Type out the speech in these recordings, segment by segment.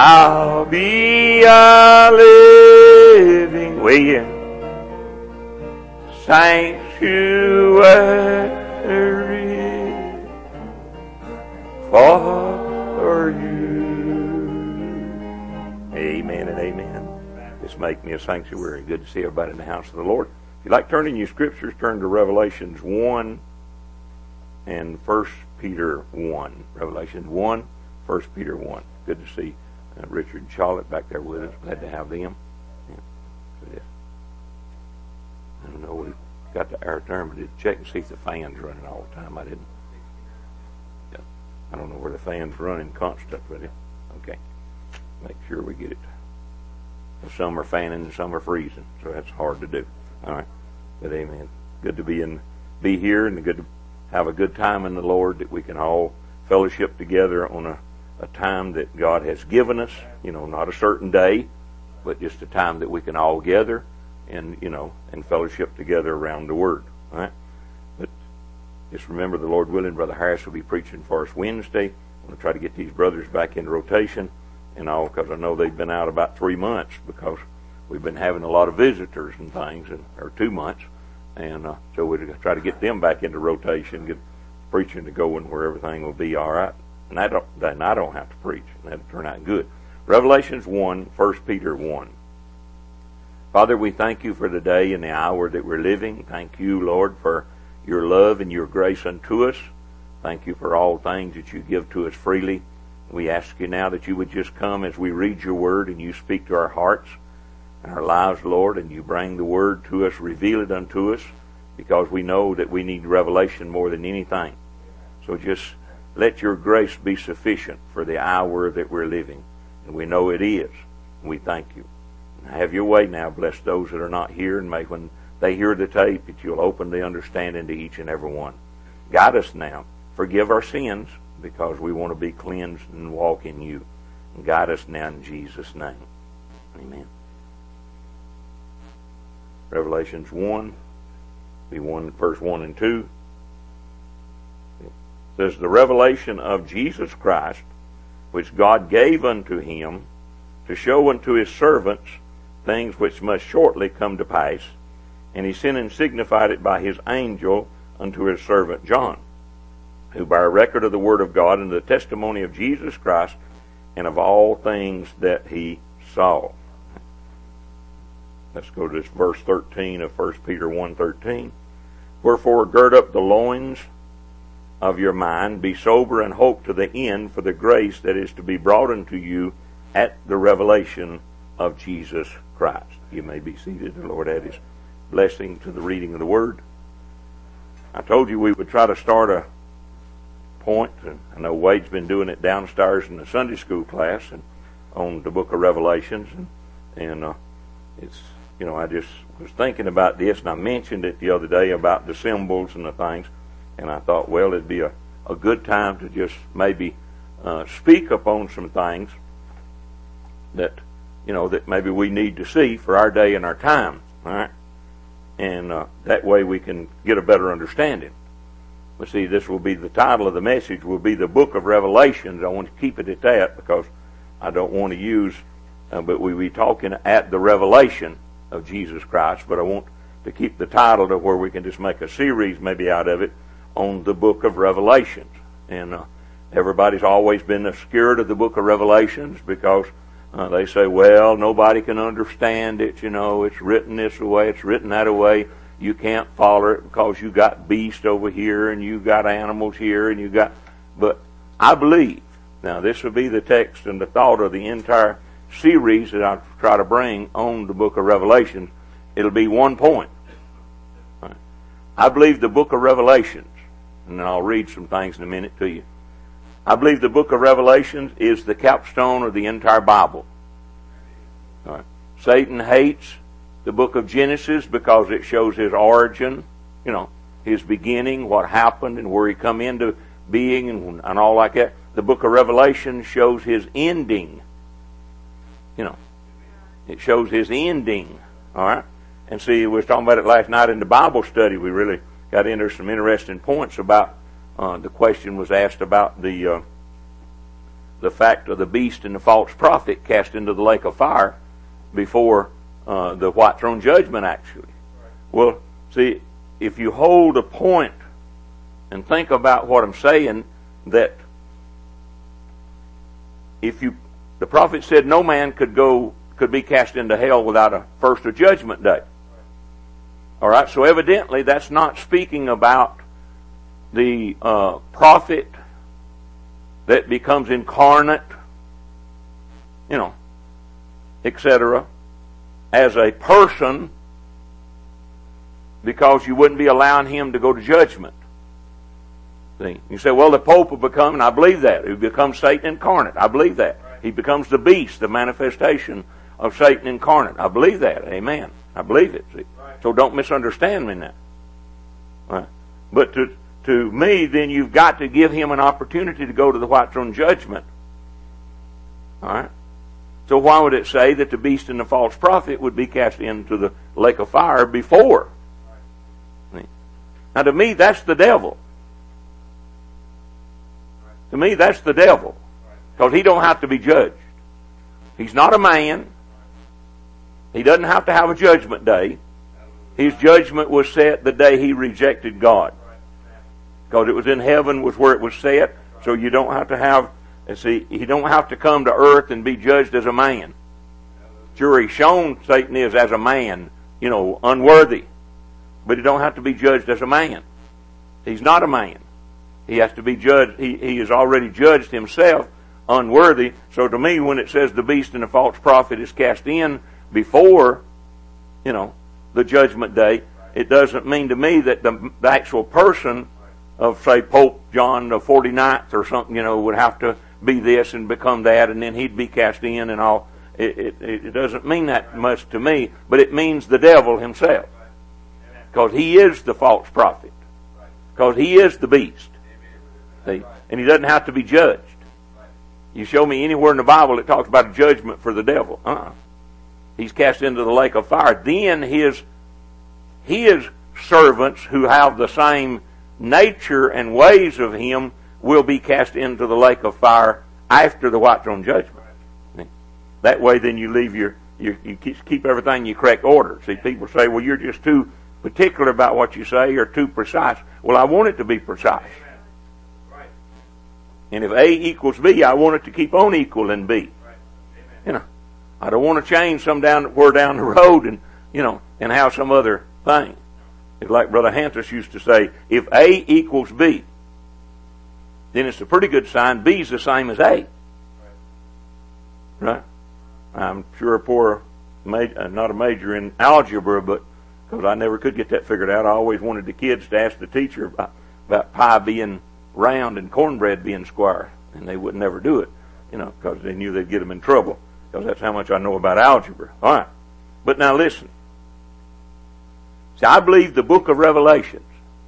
I'll be a living, sanctuary for you. Amen and amen. Just make me a sanctuary. Good to see everybody in the house of the Lord. If you like turning your scriptures, turn to Revelations 1 and 1 Peter 1. Revelations 1, 1 Peter 1. Good to see Richard and Charlotte back there with us. Glad to have them. Yeah. I don't know, we got to our turn, but did check and see if the fan's running all the time. I didn't. Yeah. I don't know where the fan's running constant with it. Okay. Make sure we get it. Some are fanning and some are freezing, so that's hard to do. All right. But amen. Good to be here, and good to have a good time in the Lord, that we can all fellowship together on a time that God has given us, not a certain day, but just a time that we can all gather and fellowship together around the Word. All right? But just remember, the Lord willing, Brother Harris will be preaching for us Wednesday. I'm going to try to get these brothers back into rotation and all, because I know they've been out about 3 months because we've been having a lot of visitors and things, or 2 months. And so we're going to try to get them back into rotation, get preaching to going where everything will be all right. And I don't have to preach, and that'll turn out good. Revelations 1, 1 Peter 1. Father, we thank you for the day and the hour that we're living. Thank you, Lord, for your love and your grace unto us. Thank you for all things that you give to us freely. We ask you now that you would just come as we read your word, and you speak to our hearts and our lives, Lord, and you bring the word to us, reveal it unto us, because we know that we need revelation more than anything. So just let your grace be sufficient for the hour that we're living. And we know it is. We thank you. Have your way now. Bless those that are not here, and may when they hear the tape that you'll open the understanding to each and every one. Guide us now. Forgive our sins, because we want to be cleansed and walk in you. And guide us now in Jesus' name. Amen. Revelations 1, verse 1 and 2. Says, the revelation of Jesus Christ, which God gave unto him to show unto his servants things which must shortly come to pass. And he sent and signified it by his angel unto his servant John, who by a record of the word of God and the testimony of Jesus Christ, and of all things that he saw. Let's go to this verse 13 of 1 Peter 1:13. Wherefore gird up the loins of your mind, be sober, and hope to the end for the grace that is to be brought unto you at the revelation of Jesus Christ. You may be seated. The Lord add his blessing to the reading of the word. I told you we would try to start a point, and I know Wade's been doing it downstairs in the Sunday school class and on the book of Revelations, and it's, I just was thinking about this, and I mentioned it the other day about the symbols and the things. And I thought, well, it'd be a good time to just maybe speak upon some things that, that maybe we need to see for our day and our time, all right? And that way we can get a better understanding. But see, this will be the title of the message, will be the book of Revelations. I want to keep it at that because I don't want to use, but we'll be talking at the revelation of Jesus Christ. But I want to keep the title to where we can just make a series maybe out of it, on the book of Revelations. And everybody's always been scared of the book of Revelations because they say, well, nobody can understand it, it's written this way, it's written that way, you can't follow it because you got beasts over here and you got animals here and you got... But I believe, now this will be the text and the thought of the entire series that I try to bring on the book of Revelations. It'll be one point. I believe the book of Revelations, and then I'll read some things in a minute to you. I believe the book of Revelations is the capstone of the entire Bible. All right. Satan hates the book of Genesis because it shows his origin, his beginning, what happened, and where he come into being, and all like that. The book of Revelation shows his ending. It shows his ending. All right. And see, we were talking about it last night in the Bible study. We really got into some interesting points about the question was asked about the the fact of the beast and the false prophet cast into the lake of fire before the white throne judgment, actually. Well, see, if you hold a point and think about what I'm saying, that the prophet said no man could be cast into hell without a first a judgment day. All right, so evidently that's not speaking about the prophet that becomes incarnate, etc., as a person, because you wouldn't be allowing him to go to judgment. See? You say, well, the Pope will become, and I believe that, he becomes Satan incarnate. I believe that. He becomes the beast, the manifestation of Satan incarnate. I believe that. Amen. I believe it. See? So don't misunderstand me now. Right. But to me, then you've got to give him an opportunity to go to the white throne judgment. All right. So why would it say that the beast and the false prophet would be cast into the lake of fire before? Now, to me, that's the devil. To me, that's the devil, because he don't have to be judged. He's not a man. He doesn't have to have a judgment day. His judgment was set the day he rejected God, because it was in heaven was where it was set. So you don't have to have. He don't have to come to earth and be judged as a man. Sure, he's shown Satan is as a man, unworthy, but he don't have to be judged as a man. He's not a man. He has to be judged. He has already judged himself unworthy. So to me, when it says the beast and the false prophet is cast in before, the judgment day, it doesn't mean to me that the actual person of, say, Pope John the 49th or something, would have to be this and become that, and then he'd be cast in and all. It doesn't mean that much to me, but it means the devil himself, because he is the false prophet, because he is the beast. See? And he doesn't have to be judged. You show me anywhere in the Bible that talks about a judgment for the devil. He's cast into the lake of fire. Then his servants who have the same nature and ways of him will be cast into the lake of fire after the white throne judgment. That way, then you leave you keep everything in correct order. See, people say, well, you're just too particular about what you say, or too precise. Well, I want it to be precise. And if A equals B, I want it to keep on equaling B. I don't want to change some down the road and have some other thing. It's like Brother Hantus used to say, if A equals B, then it's a pretty good sign B's the same as A. Right? I'm sure not a major in algebra, but because I never could get that figured out, I always wanted the kids to ask the teacher about pi being round and cornbread being square, and they would never do it, because they knew they'd get them in trouble, because that's how much I know about algebra. All right. But now listen. See, I believe the book of Revelations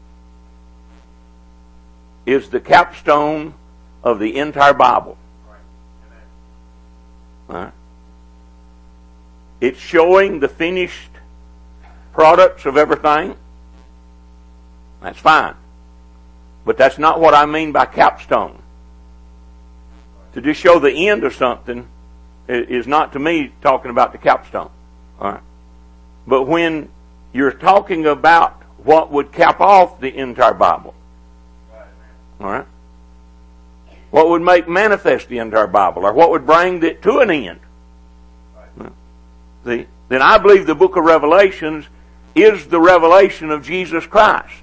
is the capstone of the entire Bible. All right. It's showing the finished products of everything. That's fine. But that's not what I mean by capstone. To just show the end of something is not, to me, talking about the capstone. All right. But when you're talking about what would cap off the entire Bible, all right, what would make manifest the entire Bible, or what would bring it to an end, see, then I believe the book of Revelations is the revelation of Jesus Christ.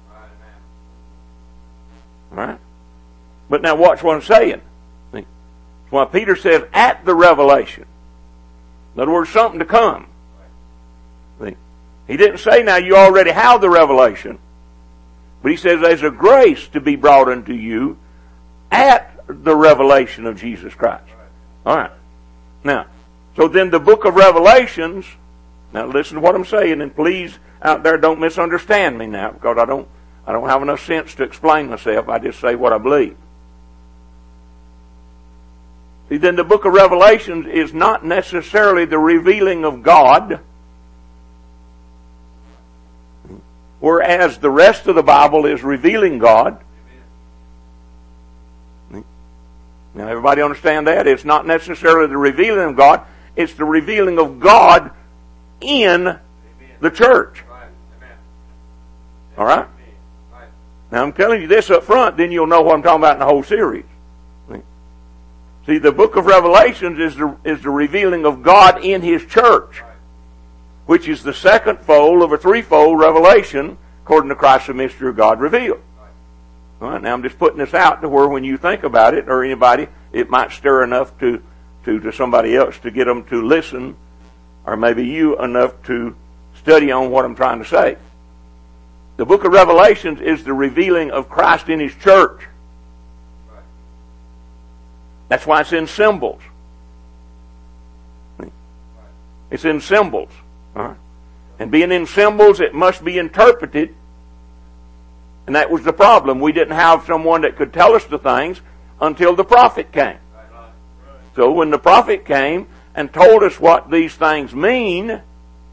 All right? But now watch what I'm saying. See? Why Peter says at the revelation. In other words, something to come. See? He didn't say now you already have the revelation. But he says there's a grace to be brought unto you at the revelation of Jesus Christ. All right. Now, so then the book of Revelations, now listen to what I'm saying, and please out there don't misunderstand me now, because I don't have enough sense to explain myself. I just say what I believe. See, then the book of Revelations is not necessarily the revealing of God, whereas the rest of the Bible is revealing God. Now, everybody understand that? It's not necessarily the revealing of God. It's the revealing of God in the church. All right? Now, I'm telling you this up front, then you'll know what I'm talking about in the whole series. See, the book of Revelations is the revealing of God in His church, which is the second fold of a threefold revelation, according to Christ, the mystery of God revealed. All right, now I'm just putting this out to where when you think about it, or anybody, it might stir enough to somebody else to get them to listen, or maybe you enough to study on what I'm trying to say. The book of Revelations is the revealing of Christ in His church. That's why it's in symbols. It's in symbols. All right? And being in symbols, it must be interpreted. And that was the problem. We didn't have someone that could tell us the things until the prophet came. So when the prophet came and told us what these things mean,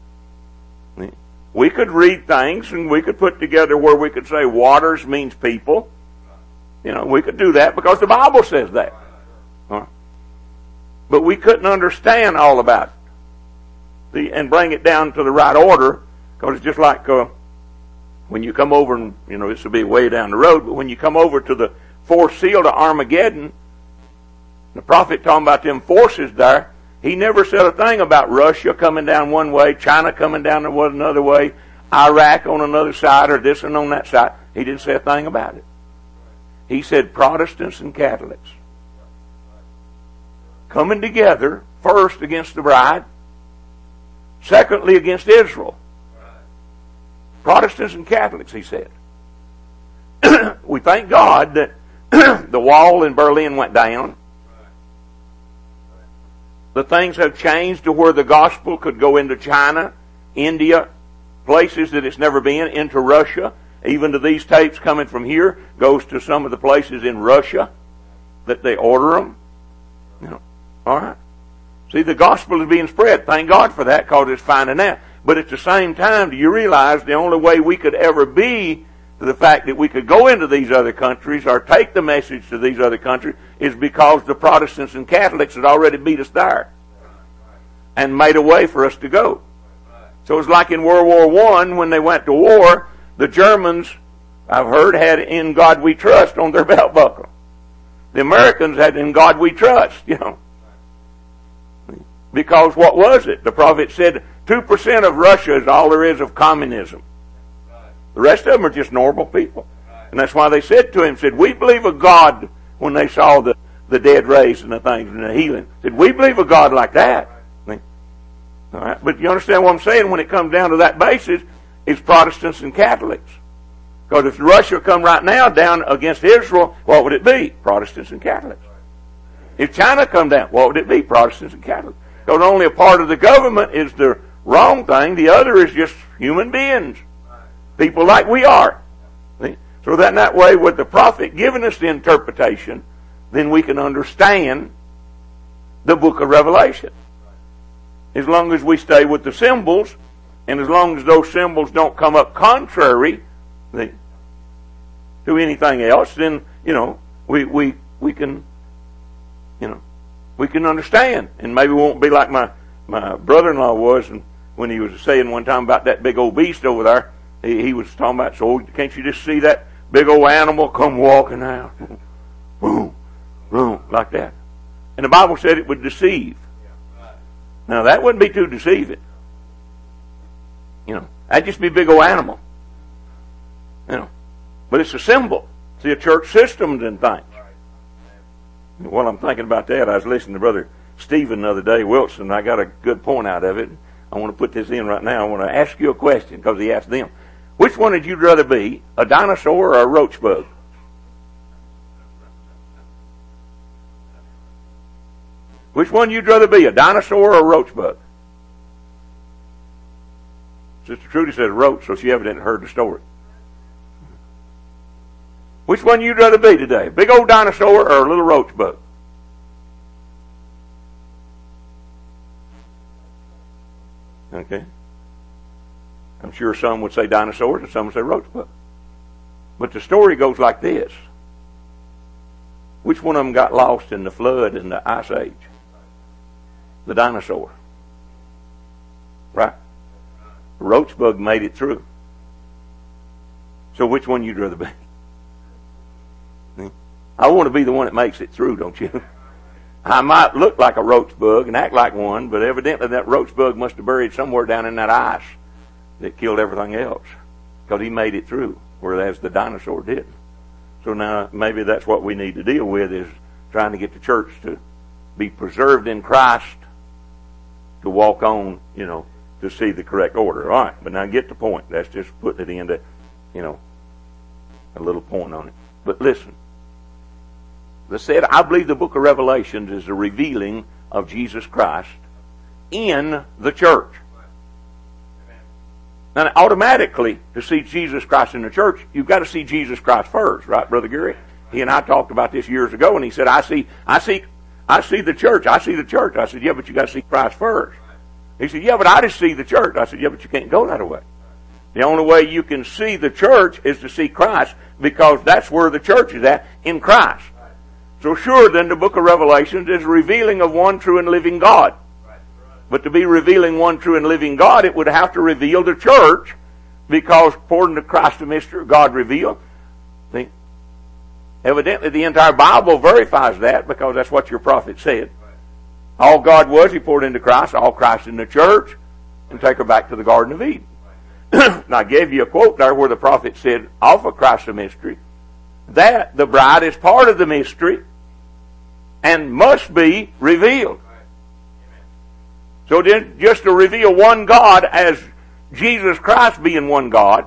we could read things and we could put together where we could say waters means people. We could do that because the Bible says that. But we couldn't understand all about it and bring it down to the right order, because it's just like when you come over, and this will be way down the road, but when you come over to the fourth seal to Armageddon, the prophet talking about them forces there, he never said a thing about Russia coming down one way, China coming down another way, Iraq on another side, or this and on that side. He didn't say a thing about it. He said Protestants and Catholics coming together, first against the bride, secondly against Israel. Protestants and Catholics, he said. We thank God that the wall in Berlin went down. The things have changed to where the gospel could go into China, India, places that it's never been, into Russia. Even to these tapes coming from here, goes to some of the places in Russia that they order them. All right. See, the gospel is being spread. Thank God for that, because it's finding out. But at the same time, do you realize the only way we could ever be to the fact that we could go into these other countries or take the message to these other countries is because the Protestants and Catholics had already beat us there and made a way for us to go. So it's like in World War I, when they went to war, the Germans, I've heard, had "In God We Trust" on their belt buckle. The Americans had "In God We Trust," Because what was it? The prophet said 2% of Russia is all there is of communism. The rest of them are just normal people. And that's why they said to him, we believe a God, when they saw the dead raised and the things and the healing. Said, we believe a God like that. All right? But you understand what I'm saying? When it comes down to that basis, it's Protestants and Catholics. Because if Russia come right now down against Israel, what would it be? Protestants and Catholics. If China come down, what would it be? Protestants and Catholics. Because only a part of the government is the wrong thing. The other is just human beings. People like we are. See? So that way, with the prophet giving us the interpretation, then we can understand the book of Revelation. As long as we stay with the symbols, and as long as those symbols don't come up contrary to anything else, then, we can, we can understand. And maybe we won't be like my brother-in-law was, and when he was saying one time about that big old beast over there, he was talking about, so can't you just see that big old animal come walking out? Boom, boom, like that. And the Bible said it would deceive. Now, that wouldn't be too deceiving. That'd just be a big old animal. But it's a symbol. See, a church systems and things. While I'm thinking about that, I was listening to Brother Stephen the other day, Wilson, and I got a good point out of it. I want to put this in right now. I want to ask you a question, because he asked them, which one would you rather be, a dinosaur or a roach bug? Which one you'd rather be, a dinosaur or a roach bug? Sister Trudy says roach, so she evidently heard the story. Which one you'd rather be today, a big old dinosaur or a little roach bug? Okay. I'm sure some would say dinosaurs and some would say roach bug. But the story goes like this. Which one of them got lost in the flood and the ice age? The dinosaur. Right? The roach bug made it through. So which one you'd rather be? I want to be the one that makes it through, don't you? I might look like a roach bug and act like one, but evidently that roach bug must have buried somewhere down in that ice that killed everything else, because he made it through, whereas the dinosaur didn't. So now maybe that's what we need to deal with, is trying to get the church to be preserved in Christ, to walk on, to see the correct order. All right, but now get the point. That's just putting it into, a little point on it. But listen. As I said, I believe the book of Revelations is a revealing of Jesus Christ in the church. Now, automatically, to see Jesus Christ in the church, you've got to see Jesus Christ first, right, Brother Gary? He and I talked about this years ago, and he said, I see the church. I see the church. I said, yeah, but you got to see Christ first. He said, yeah, but I just see the church. I said, yeah, but you can't go that way. The only way you can see the church is to see Christ, because that's where the church is at, in Christ. So sure, then the book of Revelations is revealing of one true and living God. But to be revealing one true and living God, it would have to reveal the church, because according to Christ the mystery God revealed, evidently the entire Bible verifies that, because that's what your prophet said. All God was, He poured into Christ, all Christ in the church, and take her back to the Garden of Eden. Now I gave you a quote there where the prophet said, off of Christ the mystery, that the bride is part of the mystery and must be revealed. So then, just to reveal one God as Jesus Christ being one God,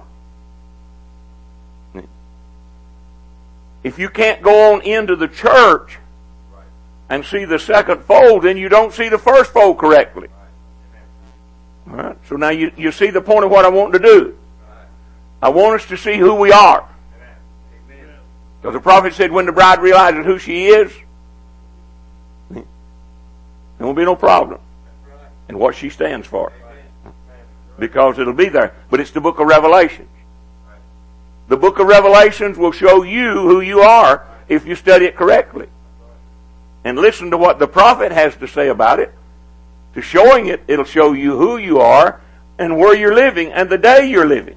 if you can't go on into the church and see the second fold, then you don't see the first fold correctly. All right? So now you see the point of what I want to do. I want us to see who we are. Because the prophet said when the bride realizes who she is, there won't be no problem in what she stands for. Because it'll be there. But it's the book of Revelations. The book of Revelations will show you who you are if you study it correctly. And listen to what the prophet has to say about it. To showing it, it'll show you who you are and where you're living and the day you're living.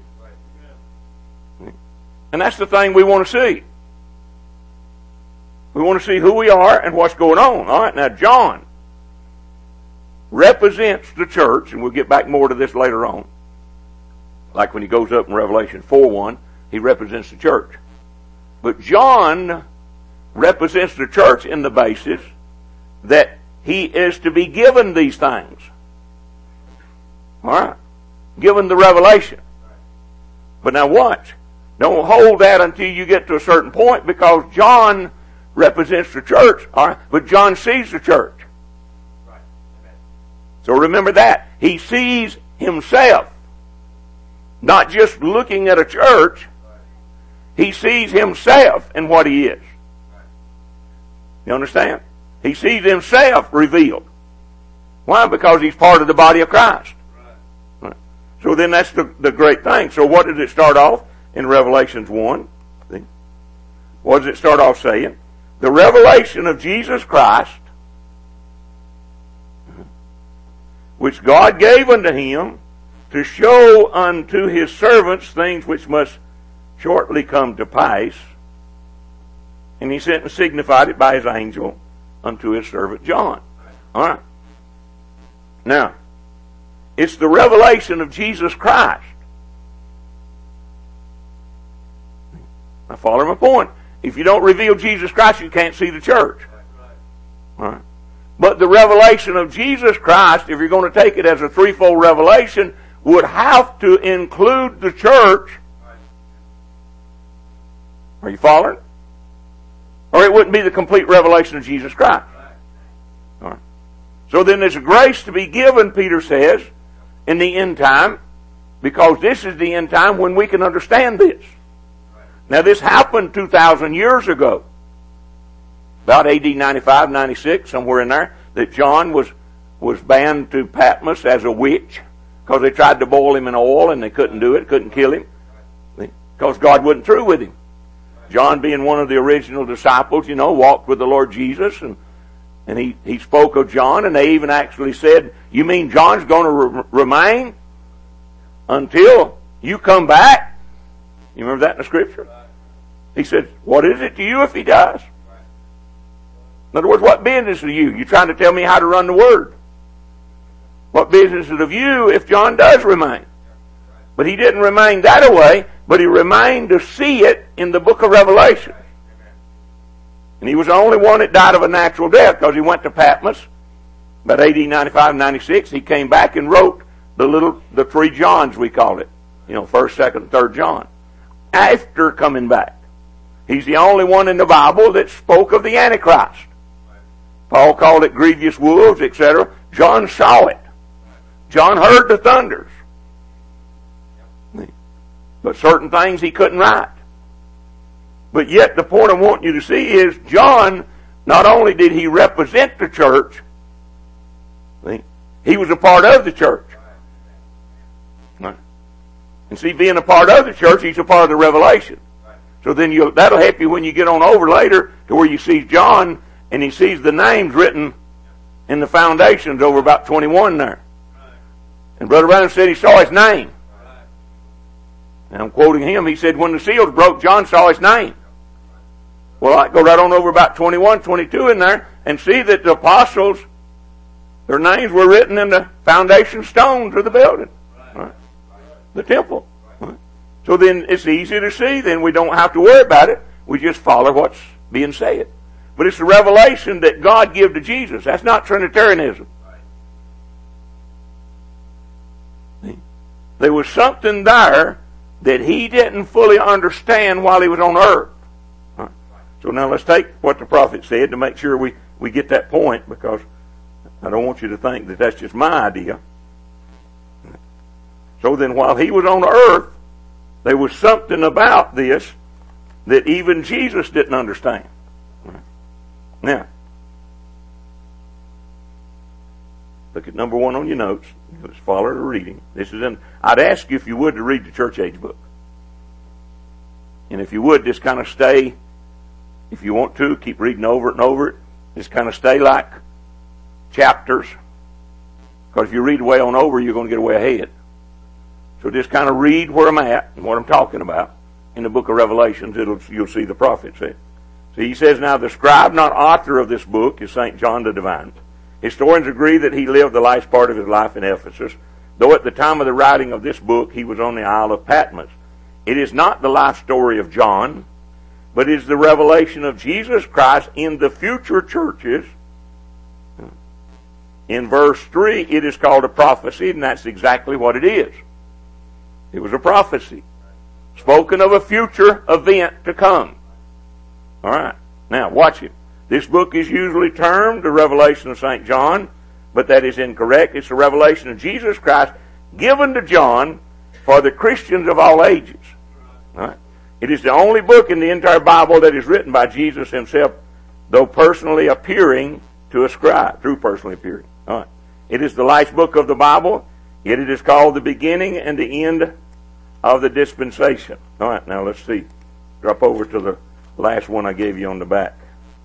And that's the thing we want to see. We want to see who we are and what's going on. All right, now John represents the church, and we'll get back more to this later on. Like when he goes up in Revelation 4:1, he represents the church. But John represents the church in the basis that he is to be given these things. All right, given the revelation. But now watch. Don't hold that until you get to a certain point, because John represents the church, all right, but John sees the church. Right. So remember that. He sees himself. Not just looking at a church. Right. He sees himself in what he is. Right. You understand? He sees himself revealed. Why? Because he's part of the body of Christ. Right. Right. So then that's the great thing. So what does it start off in Revelations 1? See? What does it start off saying? The revelation of Jesus Christ, which God gave unto him to show unto his servants things which must shortly come to pass. And he sent and signified it by his angel unto his servant John. All right. Now, it's the revelation of Jesus Christ. Now follow my point. If you don't reveal Jesus Christ, you can't see the church. All right. But the revelation of Jesus Christ, if you're going to take it as a threefold revelation, would have to include the church. Are you following? Or it wouldn't be the complete revelation of Jesus Christ. All right. So then there's a grace to be given, Peter says, in the end time, because this is the end time when we can understand this. Now this happened 2,000 years ago. About AD 95, 96, somewhere in there, that John was banned to Patmos as a witch because they tried to boil him in oil and they couldn't do it, couldn't kill him, because God wasn't through with him. John, being one of the original disciples, walked with the Lord Jesus, and he spoke of John, and they even actually said, you mean John's going to remain until you come back? You remember that in the Scripture? He said, what is it to you if he dies? In other words, what business are you? You trying to tell me how to run the Word? What business is it of you if John does remain? But he didn't remain that way, but he remained to see it in the book of Revelation. And he was the only one that died of a natural death, because he went to Patmos about AD 95, 96. He came back and wrote the 3 Johns, we call it. 1st, 2nd, 3rd John. After coming back. He's the only one in the Bible that spoke of the Antichrist. Paul called it grievous wolves, etc. John saw it. John heard the thunders. But certain things he couldn't write. But yet the point I want you to see is John, not only did he represent the church, he was a part of the church. And see, being a part of the church, he's a part of the revelation. So then that'll help you when you get on over later to where you see John and he sees the names written in the foundations over about 21 there. And Brother Branham said he saw his name. And I'm quoting him. He said when the seals broke, John saw his name. Well, I go right on over about 21, 22 in there and see that the apostles, their names were written in the foundation stones of the building. Right? The temple. Right? So then it's easy to see. Then we don't have to worry about it. We just follow what's being said. But it's the revelation that God gave to Jesus. That's not Trinitarianism. There was something there that he didn't fully understand while he was on earth. Right. So now let's take what the prophet said to make sure we get that point, because I don't want you to think that that's just my idea. So then while he was on earth, there was something about this that even Jesus didn't understand. Right. Now, look at number 1 on your notes. Let's follow the reading. I'd ask you if you would to read the church age book. And if you would, just kind of stay, if you want to, keep reading over it and over it. Just kind of stay like chapters. Because if you read way on over, you're going to get way ahead. So just kind of read where I'm at and what I'm talking about in the book of Revelations. You'll see the prophet say. So he says, now the scribe, not author of this book, is St. John the Divine. Historians agree that he lived the last part of his life in Ephesus, though at the time of the writing of this book he was on the Isle of Patmos. It is not the life story of John, but is the revelation of Jesus Christ in the future churches. In verse 3, it is called a prophecy, and that's exactly what it is. It was a prophecy, spoken of a future event to come. All right, now watch it. This book is usually termed the Revelation of St. John, but that is incorrect. It's the revelation of Jesus Christ given to John for the Christians of all ages. All right? It is the only book in the entire Bible that is written by Jesus himself, though personally appearing to a scribe, through personally appearing. All right. It is the last book of the Bible, yet it is called the beginning and the end of the dispensation. All right, now let's see. Drop over to the last one I gave you on the back.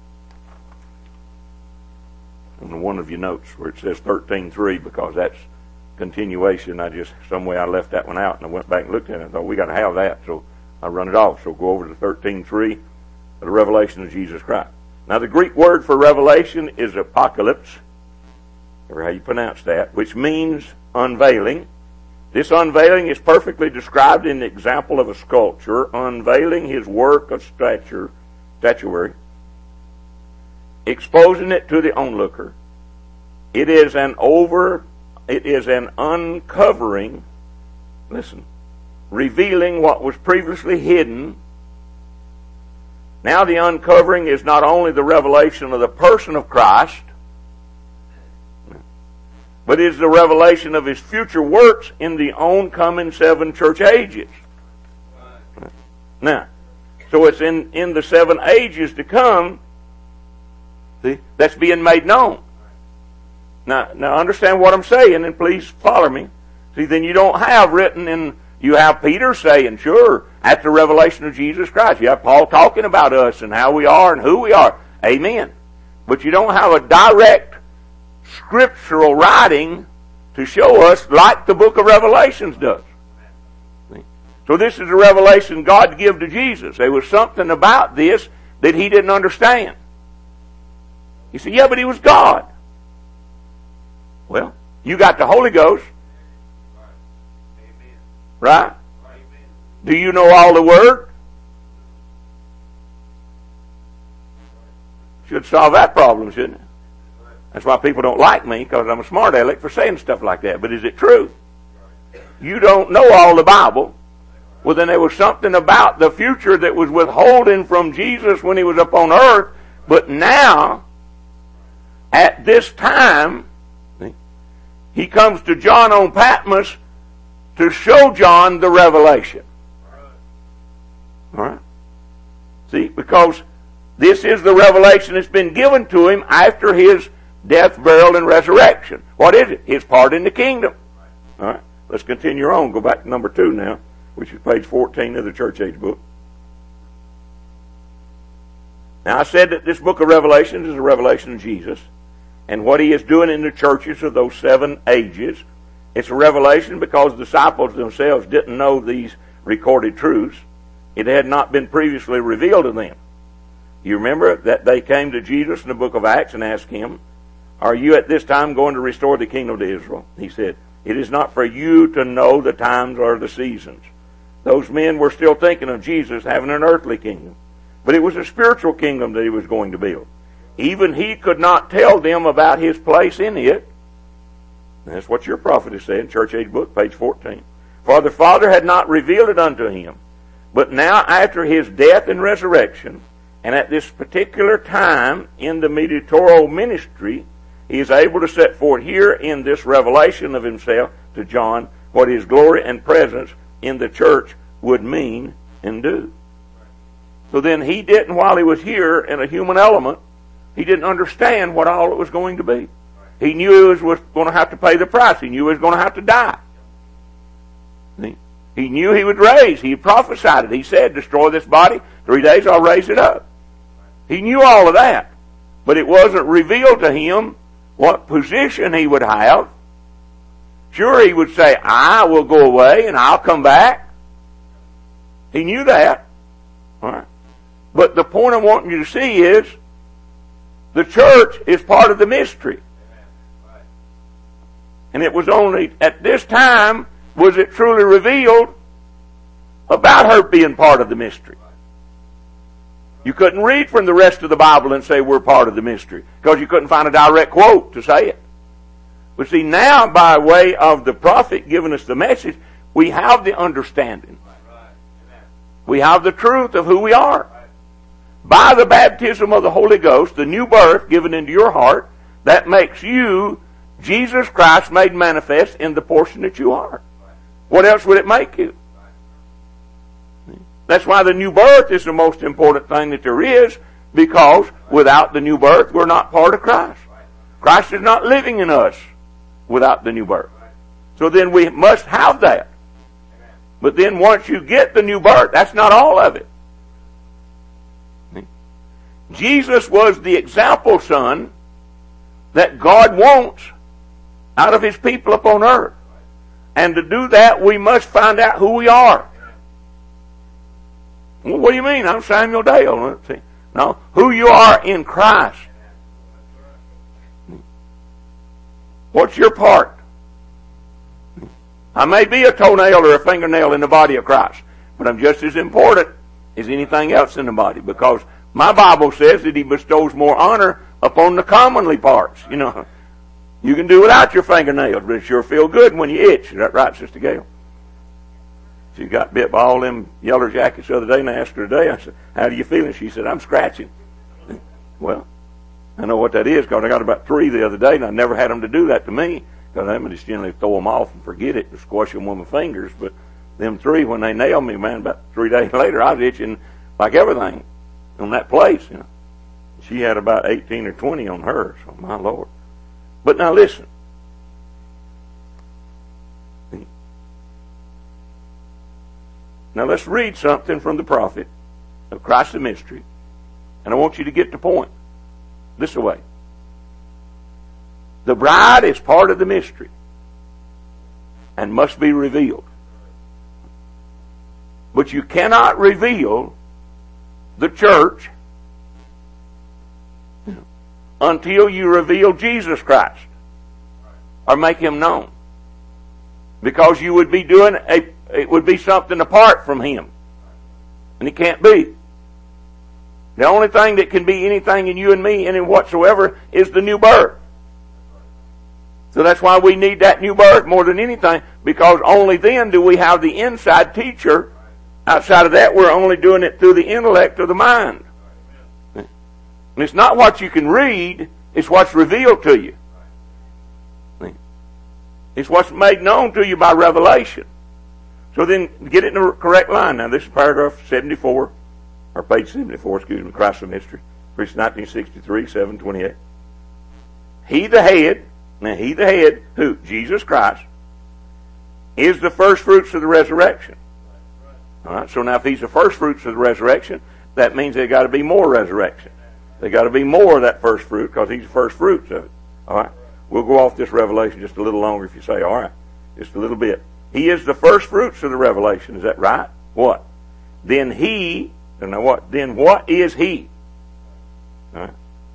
On one of your notes where it says 13:3, because that's continuation. Some way I left that one out, and I went back and looked at it and I thought we got to have that, so I run it off. So go over to 13:3, the revelation of Jesus Christ. Now the Greek word for revelation is apocalypse, or how you pronounce that, which means unveiling. This unveiling is perfectly described in the example of a sculptor unveiling his work of statuary, exposing it to the onlooker. It is an uncovering, listen, revealing what was previously hidden. Now the uncovering is not only the revelation of the person of Christ, but is the revelation of his future works in the oncoming 7 church ages. Now, so it's in the 7 ages to come, see, that's being made known. Now understand what I'm saying, and please follow me. See, then you don't have written in You have Peter saying, sure, at the revelation of Jesus Christ. You have Paul talking about us and how we are and who we are. Amen. But you don't have a direct scriptural writing to show us like the book of Revelations does. So this is a revelation God gave to Jesus. There was something about this that he didn't understand. You say, yeah, but he was God. Well, you got the Holy Ghost. Right? Do you know all the Word? Should solve that problem, shouldn't it? That's why people don't like me, because I'm a smart aleck for saying stuff like that. But is it true? You don't know all the Bible. Well, then there was something about the future that was withholding from Jesus when he was upon earth. But now, at this time, he comes to John on Patmos to show John the revelation. All right? See, because this is the revelation that's been given to him after his death, burial, and resurrection. What is it? His part in the kingdom. All right? Let's continue on. Go back to number 2 now, which is page 14 of the Church Age book. Now, I said that this book of Revelations is a revelation of Jesus and what he is doing in the churches of those 7 ages. It's a revelation because the disciples themselves didn't know these recorded truths. It had not been previously revealed to them. You remember that they came to Jesus in the book of Acts and asked him, are you at this time going to restore the kingdom to Israel? He said, it is not for you to know the times or the seasons. Those men were still thinking of Jesus having an earthly kingdom. But it was a spiritual kingdom that he was going to build. Even he could not tell them about his place in it. That's what your prophet is saying, Church Age book, page 14. For the Father had not revealed it unto him. But now after his death and resurrection, and at this particular time in the mediatorial ministry, he is able to set forth here in this revelation of himself to John what his glory and presence in the church would mean and do. So then he didn't, while he was here in a human element, he didn't understand what all it was going to be. He knew he was going to have to pay the price. He knew he was going to have to die. He knew he would raise. He prophesied it. He said, destroy this body. 3 days I'll raise it up. He knew all of that. But it wasn't revealed to him what position he would have. Sure, he would say, I will go away and I'll come back. He knew that. All right. But the point I want you to see is the church is part of the mystery. And it was only at this time was it truly revealed about her being part of the mystery. You couldn't read from the rest of the Bible and say we're part of the mystery because you couldn't find a direct quote to say it. But see, now by way of the prophet giving us the message, we have the understanding. We have the truth of who we are. By the baptism of the Holy Ghost, the new birth given into your heart, that makes you Jesus Christ made manifest in the portion that you are. What else would it make you? That's why the new birth is the most important thing that there is, because without the new birth, we're not part of Christ. Christ is not living in us without the new birth. So then we must have that. But then once you get the new birth, that's not all of it. Jesus was the example son that God wants out of his people upon earth. And to do that, we must find out who we are. Well, what do you mean? I'm Samuel Dale. Let's see. No, who you are in Christ. What's your part? I may be a toenail or a fingernail in the body of Christ, but I'm just as important as anything else in the body, because my Bible says that he bestows more honor upon the commonly parts. You know, you can do without your fingernails, but it sure feel good when you itch. Is that right, Sister Gail? She got bit by all them yeller jackets the other day, and I asked her today, I said, how do you feel? And she said, I'm scratching. Well, I know what that is, because I got about 3 the other day, and I never had them to do that to me, because I just generally throw them off and forget it and squash them with my fingers. But them 3, when they nailed me, man, about 3 days later, I was itching like everything on that place. You know, she had about 18 or 20 on her. So my Lord. But now listen. Now let's read something from the prophet of Christ the mystery. And I want you to get the point this way. The bride is part of the mystery and must be revealed. But you cannot reveal the church until you reveal Jesus Christ or make Him known. Because you would be doing it would be something apart from Him. And it can't be. The only thing that can be anything in you and me, any whatsoever, is the new birth. So that's why we need that new birth more than anything, because only then do we have the inside teacher. Outside of that, we're only doing it through the intellect of the mind. And it's not what you can read, it's what's revealed to you. It's what's made known to you by revelation. So then, get it in the correct line. Now, this is paragraph 74, or page 74, Christ the Mystery, preached 1963, 728. He the head, now he the head, who? Jesus Christ, is the first fruits of the resurrection. Alright, so now if He's the first fruits of the resurrection, that means there's got to be more resurrection. There's got to be more of that first fruit, because He's the first fruits of it. Alright? We'll go off this revelation just a little longer if you say, alright, just a little bit. He is the first fruits of the revelation, is that right? What? Then He, now what? Then what is He? Alright?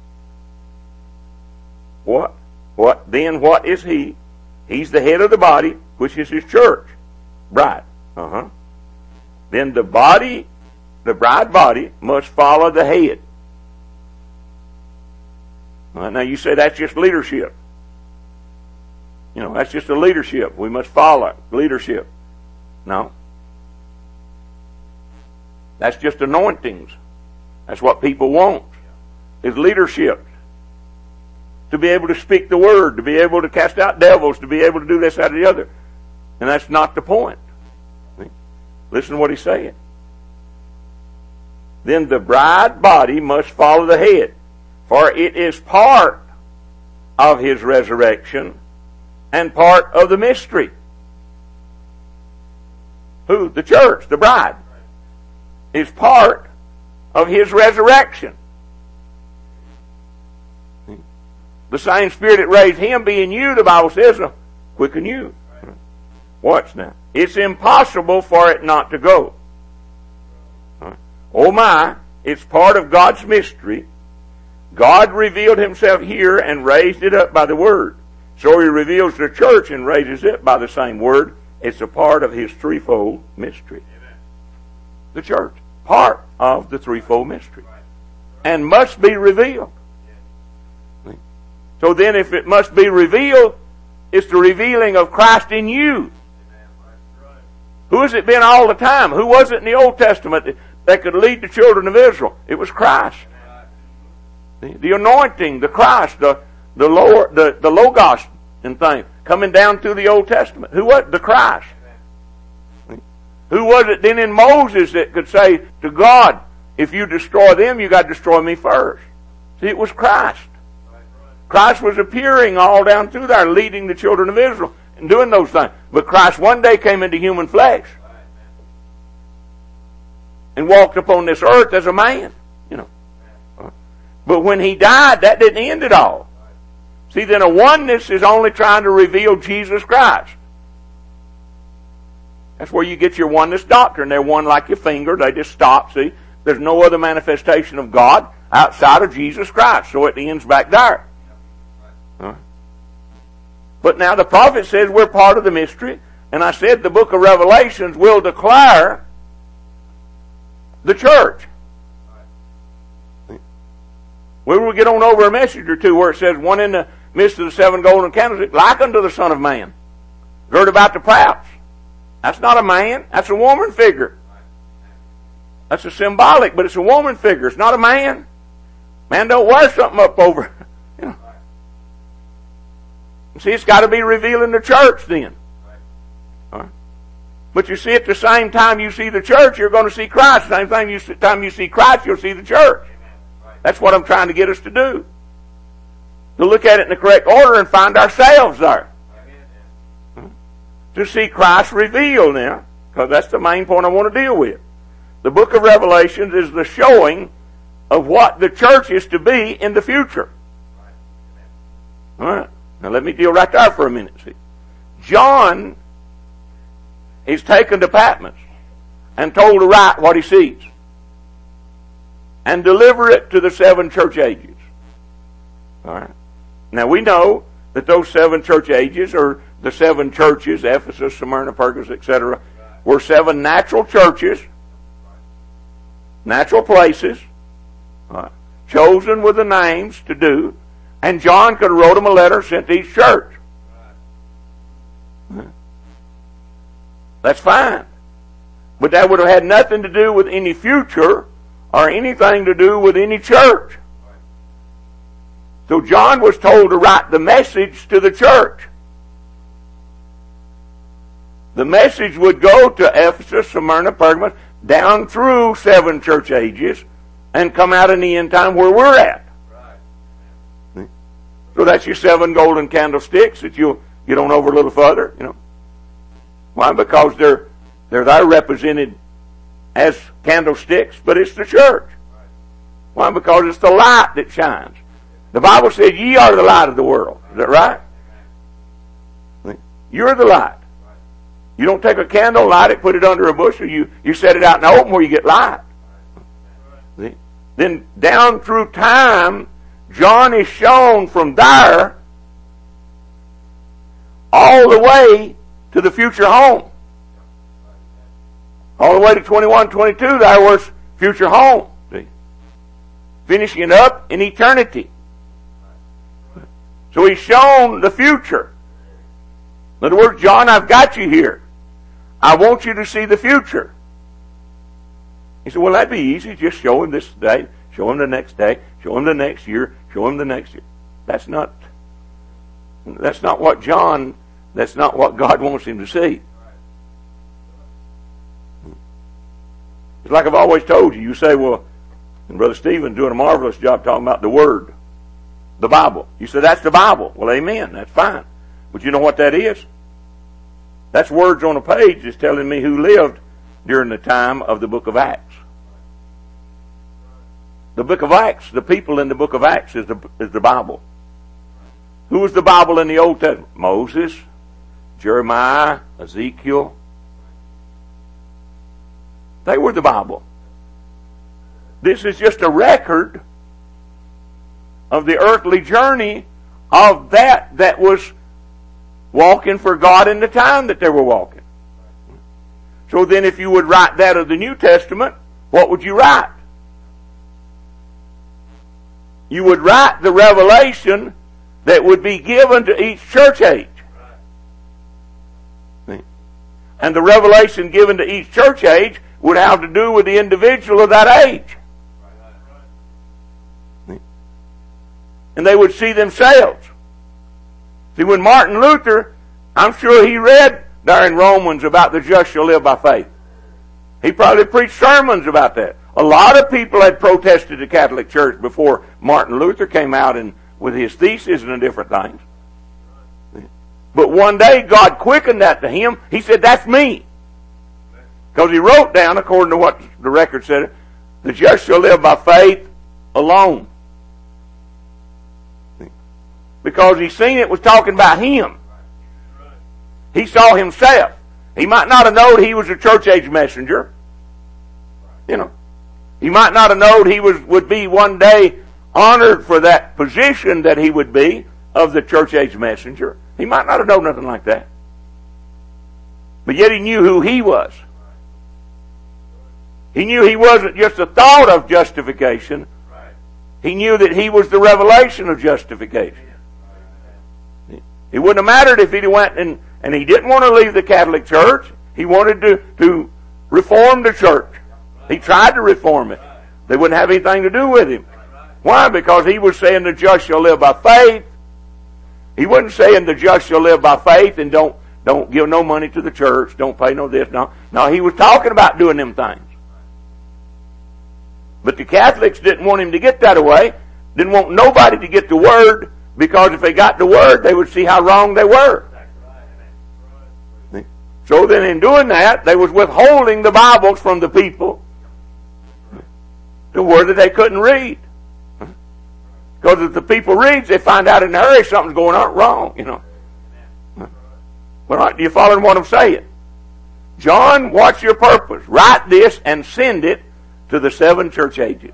What? Then what is He? He's the head of the body, which is His church. Bride. Then the body, the bride body, must follow the head. Now you say that's just leadership. That's just a leadership. We must follow leadership. No. That's just anointings. That's what people want, is leadership. To be able to speak the word, to be able to cast out devils, to be able to do this, that, or the other. And that's not the point. Listen to what he's saying. Then the bride body must follow the head, for it is part of His resurrection and part of the mystery. Who? The church, the bride, is part of His resurrection. The same Spirit that raised Him being you, the Bible says, will quicken you. Watch now. It's impossible for it not to go. Oh my, it's part of God's mystery. God revealed Himself here and raised it up by the Word. So He reveals the church and raises it by the same Word. It's a part of His threefold mystery. The church, part of the threefold mystery. And must be revealed. So then if it must be revealed, it's the revealing of Christ in you. Who has it been all the time? Who was it in the Old Testament that could lead the children of Israel? It was Christ. The anointing, the Christ, the Logos and things coming down through the Old Testament. Who was it? The Christ. Who was it then in Moses that could say to God, if you destroy them, you got to destroy me first? See, it was Christ. Christ was appearing all down through there, leading the children of Israel and doing those things. But Christ one day came into human flesh and walked upon this earth as a man, But when He died, that didn't end it all. See, then a oneness is only trying to reveal Jesus Christ. That's where you get your oneness doctrine. They're one like your finger. They just stop, see. There's no other manifestation of God outside of Jesus Christ. So it ends back there. But now the prophet says we're part of the mystery. And I said the book of Revelations will declare the church. We will get on over a message or two where it says, one in the midst of the seven golden candlesticks, like unto the Son of Man, girt about the prows. That's not a man. That's a woman figure. That's a symbolic, but it's a woman figure. It's not a man. Man don't wear something up over. See, it's got to be revealing the church then. Right. But you see, at the same time you see the church, you're going to see Christ. Same time you see Christ, you'll see the church. That's what I'm trying to get us to do. To look at it in the correct order and find ourselves there. To see Christ revealed now. because that's the main point I want to deal with. The book of Revelations is the showing of what the church is to be in the future. All right. Now let me deal right there for a minute. See, John is taken to Patmos and told to write what he sees and deliver it to the 7 church ages. All right. Now we know that those 7 church ages, or the 7 churches, Ephesus, Smyrna, Pergamos, etc., were 7 natural churches, natural places, chosen with the names to do, and John could have wrote them a letter sent to each church. That's fine. But that would have had nothing to do with any future or anything to do with any church. So John was told to write the message to the church. The message would go to Ephesus, Smyrna, Pergamos, down through 7 church ages, and come out in the end time where we're at. Right. So that's your 7 golden candlesticks that you'll get on over a little further. Why? Because they're there represented as candlesticks, but it's the church. Why? Because it's the light that shines. The Bible says, ye are the light of the world. Is that right? You're the light. You don't take a candle, light it, put it under a bushel. You set it out in the open where you get light. See? Then down through time, John is shown from there all the way to the future home. All the way to 21, 22, there was future home. See? Finishing up in eternity. So he's shown the future. In other words, John, I've got you here. I want you to see the future. He said, well, that'd be easy. Just show him this day, show him the next day, show him the next year, show him the next year. That's not what God wants him to see. It's like I've always told you. You say, well, and Brother Stephen's doing a marvelous job talking about the Word, the Bible. You say, that's the Bible. Well, amen. That's fine. But you know what that is? That's words on a page that's telling me who lived during the time of the book of Acts. The book of Acts, the people in the book of Acts is the Bible. Who was the Bible in the Old Testament? Moses, Jeremiah, Ezekiel. They were the Bible. This is just a record of the earthly journey of that was walking for God in the time that they were walking. So then if you would write that of the New Testament, what would you write? You would write the revelation that would be given to each church age. And the revelation given to each church age would have to do with the individual of that age. And they would see themselves. See, when Martin Luther, I'm sure he read there in Romans about the just shall live by faith. He probably preached sermons about that. A lot of people had protested the Catholic Church before Martin Luther came out and with his theses and different things. But one day God quickened that to him. He said, that's me. Because he wrote down, according to what the record said, the just shall live by faith alone. Because he seen it was talking about him. He saw himself. He might not have known he was a church age messenger. He might not have known he would be one day honored for that position that he would be of the church age messenger. He might not have known nothing like that. But yet he knew who he was. He knew he wasn't just a thought of justification. He knew that he was the revelation of justification. It wouldn't have mattered if he went and he didn't want to leave the Catholic Church. He wanted to reform the church. He tried to reform it. They wouldn't have anything to do with him. Why? Because he was saying the just shall live by faith. He wasn't saying the just shall live by faith and don't give no money to the church, don't pay no this, no. No, he was talking about doing them things. But the Catholics didn't want him to get that away. Didn't want nobody to get the Word, because if they got the Word, they would see how wrong they were. So then in doing that, they was withholding the Bibles from the people to where that they couldn't read. Because if the people reads, they find out in a hurry something's going on wrong, you know. Well, do you follow what I'm saying? John, what's your purpose? Write this and send it to the 7 church ages.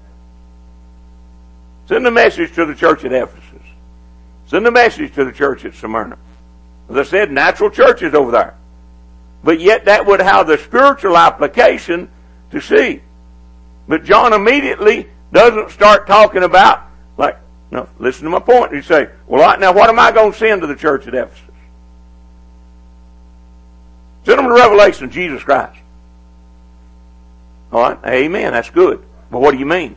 Send the message to the church at Ephesus. Send the message to the church at Smyrna. As I said, natural churches over there. But yet that would have the spiritual application to see. But John immediately doesn't start talking about, like, no, listen to my point. You say, well, now what am I going to send to the church at Ephesus? Send them the revelation of Jesus Christ. All right, amen, that's good. But what do you mean?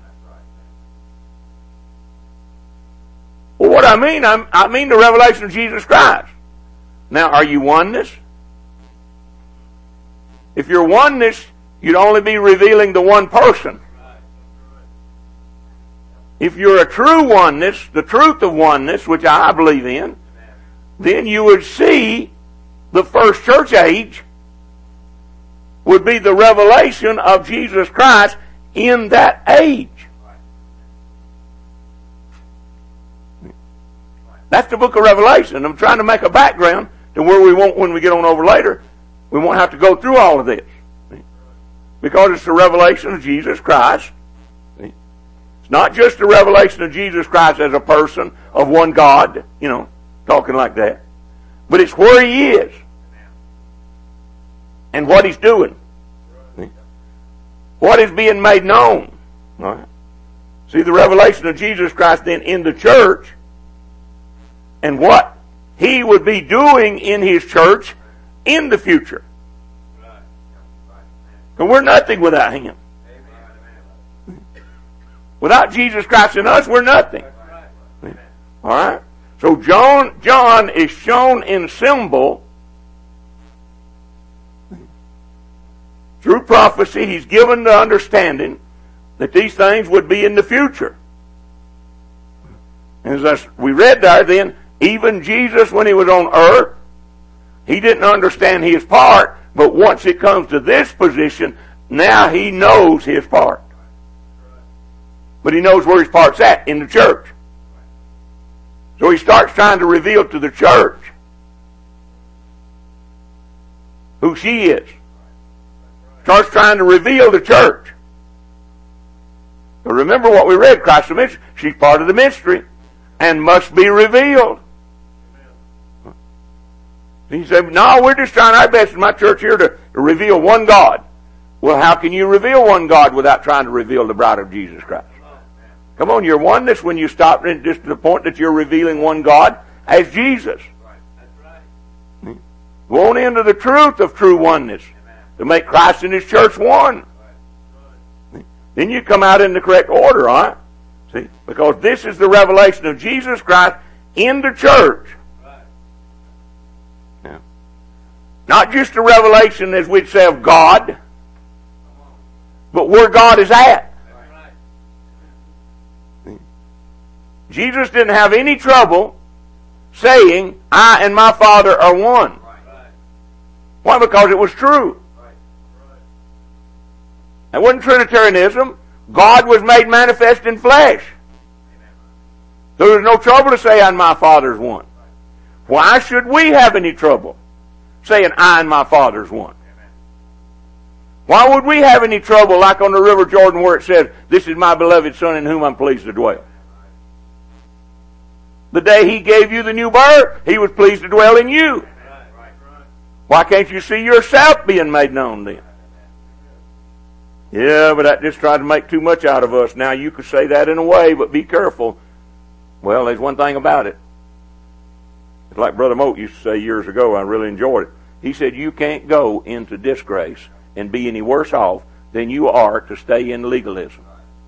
Well, what I mean the revelation of Jesus Christ. Now, are you oneness? If you're oneness, you'd only be revealing the one person. If you're a true oneness, the truth of oneness, which I believe in, then you would see the first church age would be the revelation of Jesus Christ in that age. That's the book of Revelation. I'm trying to make a background to where we won't, when we get on over later, we won't have to go through all of this. Because it's the revelation of Jesus Christ. It's not just the revelation of Jesus Christ as a person of one God, you know, talking like that. But it's where He is. And what He's doing. What is being made known. All right. See the revelation of Jesus Christ then in the church. And what He would be doing in His church in the future. Because we're nothing without Him. Without Jesus Christ in us, we're nothing. All right? So John is shown in symbol. Through prophecy, he's given the understanding that these things would be in the future. And as we read there then, even Jesus, when He was on earth, He didn't understand His part, but once it comes to this position, now He knows His part. But He knows where His part's at, in the church. So He starts trying to reveal to the church who she is. Starts trying to reveal the church. But remember what we read, Christ the mystery. She's part of the mystery and must be revealed. He said, no, we're just trying our best in my church here to reveal one God. Well, how can you reveal one God without trying to reveal the bride of Jesus Christ? Come on, you're oneness when you stop just to the point that you're revealing one God as Jesus. Go on into the truth of true oneness to make Christ and His church one. Then you come out in the correct order, all right? See? Because this is the revelation of Jesus Christ in the church. Yeah. Not just a revelation, as we'd say, of God, but where God is at. Jesus didn't have any trouble saying, I and my Father are one. Why? Because it was true. It wasn't Trinitarianism. God was made manifest in flesh. So there's no trouble to say, I and my Father's one. Why should we have any trouble saying, I and my Father's one? Why would we have any trouble, like on the River Jordan where it says, this is my beloved Son in whom I'm pleased to dwell? The day He gave you the new birth, He was pleased to dwell in you. Why can't you see yourself being made known then? Yeah, but that just tried to make too much out of us. Now you could say that in a way, but be careful. Well, there's one thing about it. It's like Brother Moat used to say years ago, I really enjoyed it. He said, you can't go into disgrace and be any worse off than you are to stay in legalism.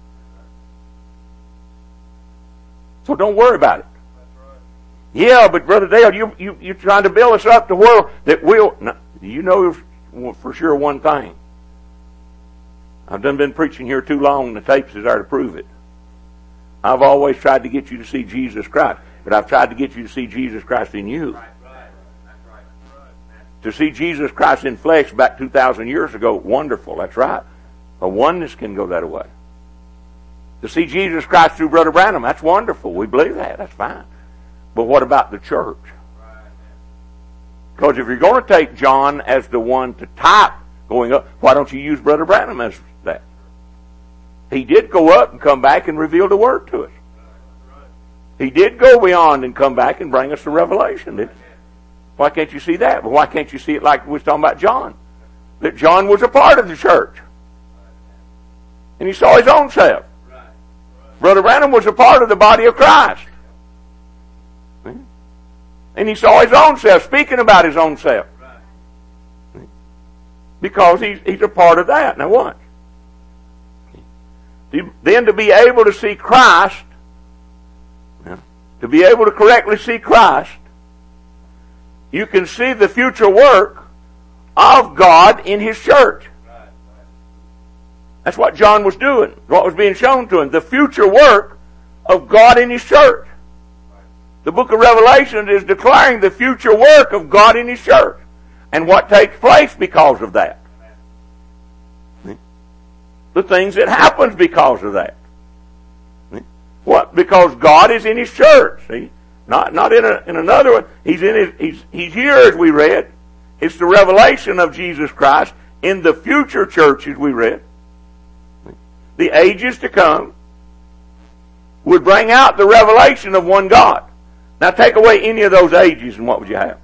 So don't worry about it. Yeah, but Brother Dale, you're trying to build us up to where that we'll... No, you know for sure one thing. I've done been preaching here too long, and the tapes is there to prove it. I've always tried to get you to see Jesus Christ, but I've tried to get you to see Jesus Christ in you. To see Jesus Christ in flesh back 2,000 years ago, wonderful, that's right. A oneness can go that way. To see Jesus Christ through Brother Branham, that's wonderful. We believe that, that's fine. But what about the church? Because if you're going to take John as the one to type going up, why don't you use Brother Branham as that? He did go up and come back and reveal the Word to us. He did go beyond and come back and bring us the revelation. Didn't he? Why can't you see that? But why can't you see it like we was talking about John? That John was a part of the church. And he saw his own self. Brother Branham was a part of the body of Christ. And he saw his own self, speaking about his own self. Because he's a part of that. Now what? Then to be able to see Christ, to be able to correctly see Christ, you can see the future work of God in His church. That's what John was doing, what was being shown to him, the future work of God in His church. The book of Revelation is declaring the future work of God in His church and what takes place because of that. The things that happens because of that. What? Because God is in His church. See, not in another one. He's here, as we read. It's the revelation of Jesus Christ in the future church, as we read. The ages to come would bring out the revelation of one God. Now take away any of those ages and what would you have?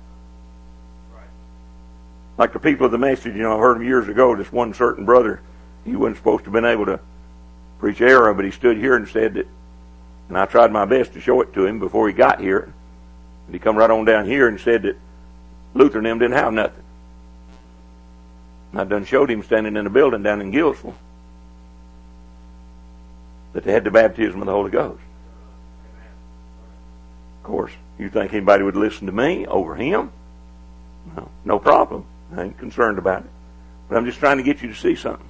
Like the people of the message, I heard them years ago, this one certain brother, he wasn't supposed to have been able to preach error, but he stood here and said that, and I tried my best to show it to him before he got here, and he come right on down here and said that Luther and them didn't have nothing. And I done showed him standing in a building down in Gilsville that they had the baptism of the Holy Ghost. Of course, you think anybody would listen to me over him? No problem. I ain't concerned about it. But I'm just trying to get you to see something.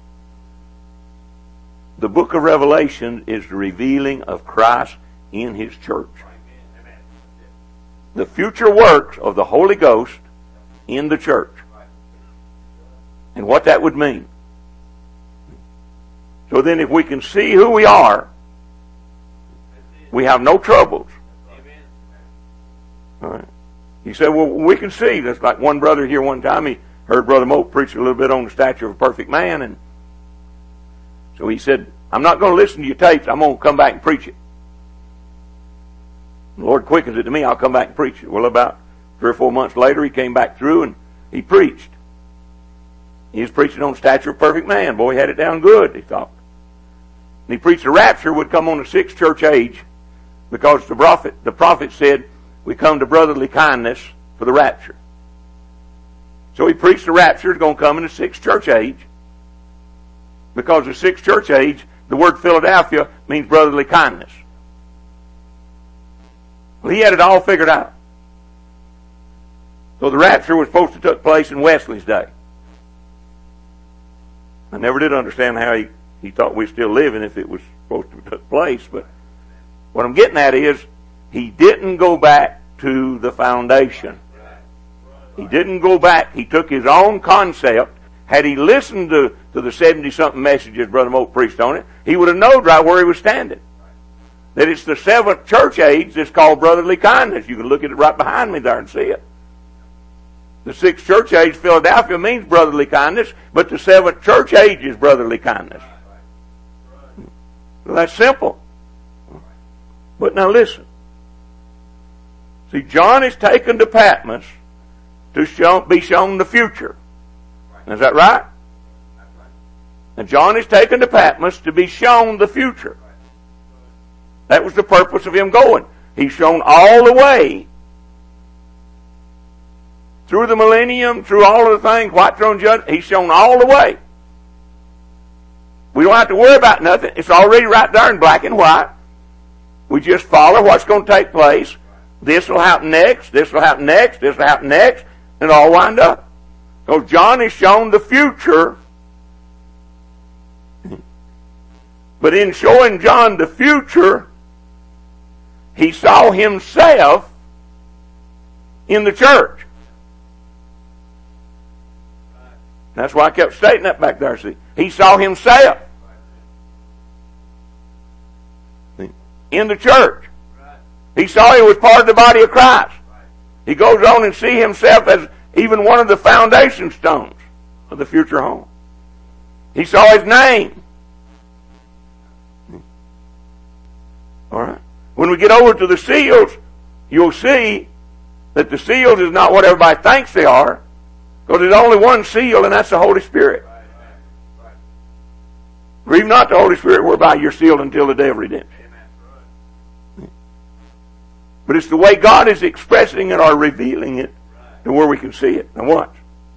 The book of Revelation is the revealing of Christ in His church. The future works of the Holy Ghost in the church. And what that would mean. So then if we can see who we are, we have no troubles. All right. He said, well, we can see. That's like one brother here one time, he heard Brother Moak preach a little bit on the stature of a perfect man, and so he said, I'm not going to listen to your tapes, I'm going to come back and preach it. The Lord quickens it to me, I'll come back and preach it. Well, about 3 or 4 months later, he came back through and he preached. He was preaching on the stature of a perfect man. Boy, he had it down good, he thought. And he preached the rapture would come on the 6th church age because the prophet said, we come to brotherly kindness for the rapture. So he preached the rapture is going to come in the 6th church age. Because the 6th church age, the word Philadelphia means brotherly kindness. Well, he had it all figured out. So the rapture was supposed to take place in Wesley's day. I never did understand how he thought we were still living if it was supposed to take place. But what I'm getting at is, he didn't go back to the foundation. He didn't go back. He took his own concept. Had he listened to the 70-something messages Brother Moak preached on it, he would have known right where he was standing. That it's the 7th church age that's called brotherly kindness. You can look at it right behind me there and see it. The 6th church age, Philadelphia, means brotherly kindness, but the 7th church age is brotherly kindness. Well, that's simple. But now listen. See, John is taken to Patmos to be shown the future. Is that right? And John is taken to Patmos to be shown the future. That was the purpose of him going. He's shown all the way through the millennium, through all of the things, white throne judgment. He's shown all the way. We don't have to worry about nothing. It's already right there in black and white. We just follow what's going to take place. This will happen next, this will happen next, this will happen next, and all wind up. So John is shown the future. But in showing John the future, he saw himself in the church. That's why I kept stating that back there. See, he saw himself in the church. He saw he was part of the body of Christ. He goes on and see himself as even one of the foundation stones of the future home. He saw his name. All right. When we get over to the seals, you'll see that the seals is not what everybody thinks they are, because there's only one seal, and that's the Holy Spirit. Grieve not the Holy Spirit, whereby you're sealed until the day of redemption. But it's the way God is expressing it or revealing it to where we can see it. Now watch.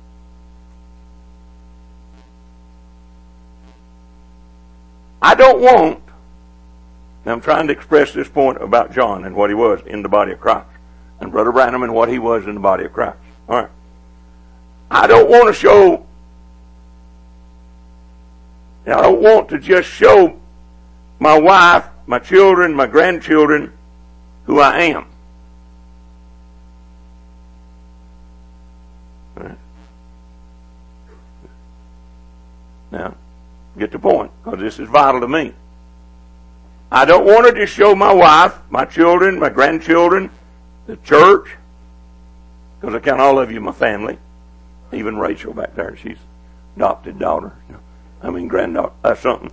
I don't want, now I'm trying to express this point about John and what he was in the body of Christ, and Brother Branham and what he was in the body of Christ. All right. I don't want to show, I don't want to just show my wife, my children, my grandchildren who I am. All right. Now, get the point, because this is vital to me. I don't want to just show my wife, my children, my grandchildren, the church, because I count all of you my family. Even Rachel back there, she's adopted daughter. Granddaughter, something.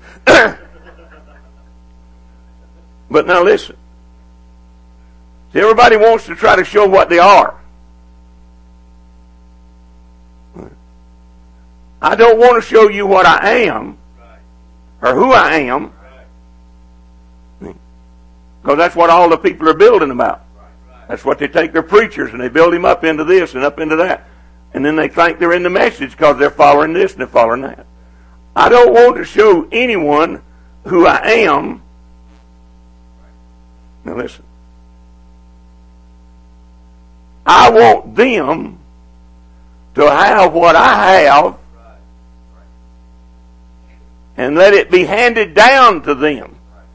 But now listen. See, everybody wants to try to show what they are. I don't want to show you what I am, or who I am, because that's what all the people are building about. That's what they take their preachers and they build him up into this and up into that. And then they think they're in the message because they're following this and they're following that. I don't want to show anyone who I am. Now listen. I want them to have what I have and let it be handed down to them.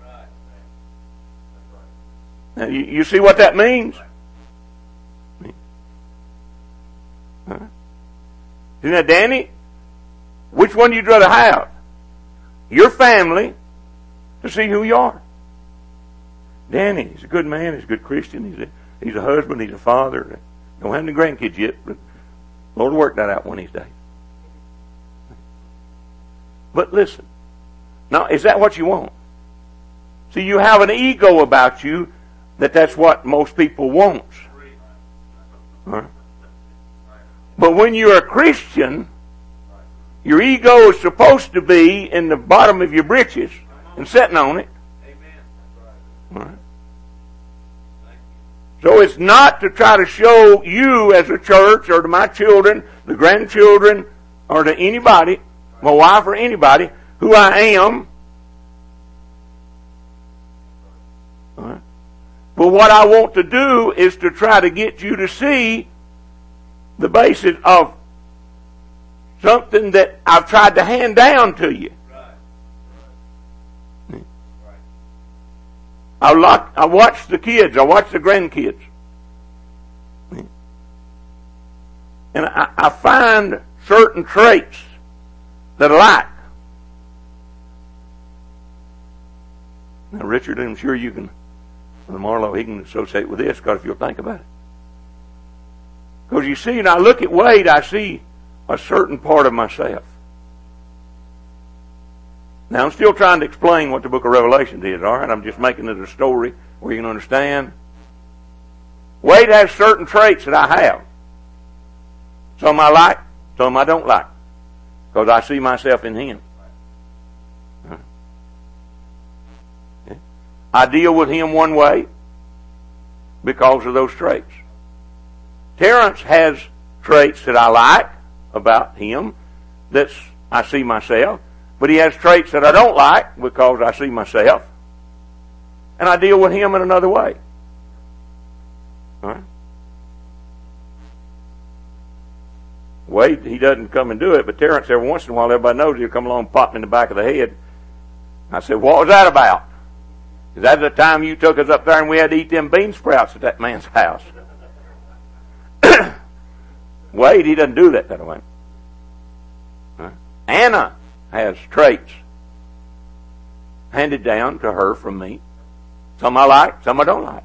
Now, you see what that means? Isn't that Danny? Which one would you rather have? Your family to see who you are. Danny, he's a good man, he's a good Christian, he's a husband, he's a father. Don't have any grandkids yet, but the Lord will work that out one of these days. But listen, now is that what you want? See, you have an ego about you that's what most people want. Right? But when you're a Christian, your ego is supposed to be in the bottom of your britches and sitting on it. Right? So it's not to try to show you as a church or to my children, the grandchildren, or to anybody, my wife or anybody, who I am. Right? But what I want to do is to try to get you to see the basis of something that I've tried to hand down to you. I watch the kids. I watch the grandkids. And I find certain traits that I like. Now, Richard, I'm sure you can, Marlo, he can associate with this, because if you'll think about it. Because you see, and I look at Wade, I see a certain part of myself. Now, I'm still trying to explain what the book of Revelation is, all right? I'm just making it a story where you can understand. Wade has certain traits that I have. Some I like, some I don't like, because I see myself in him. I deal with him one way because of those traits. Terrence has traits that I like about him that I see myself, but he has traits that I don't like because I see myself, and I deal with him in another way. All right? Wade, he doesn't come and do it, but Terrence, every once in a while, everybody knows he'll come along and pop me in the back of the head. I said, what was that about? Is that the time you took us up there and we had to eat them bean sprouts at that man's house? Wade, he doesn't do that way. Anna has traits handed down to her from me. Some I like, some I don't like.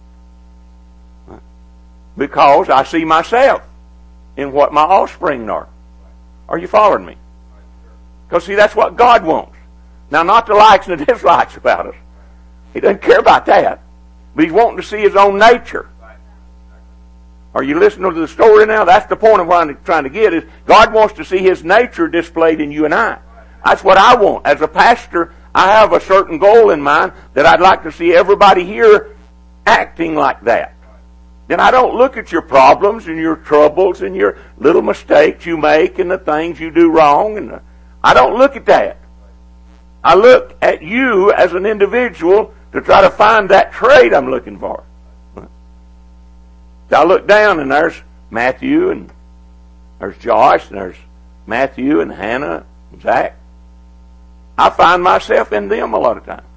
Because I see myself in what my offspring are. Are you following me? Because see, that's what God wants. Now, not the likes and the dislikes about us. He doesn't care about that. But He's wanting to see His own nature. Are you listening to the story now? That's the point of what I'm trying to get is God wants to see His nature displayed in you and I. That's what I want. As a pastor, I have a certain goal in mind that I'd like to see everybody here acting like that. Then I don't look at your problems and your troubles and your little mistakes you make and the things you do wrong. And I don't look at that. I look at you as an individual to try to find that trait I'm looking for. So I look down and there's Matthew and there's Josh and there's Matthew and Hannah and Zach. I find myself in them a lot of times.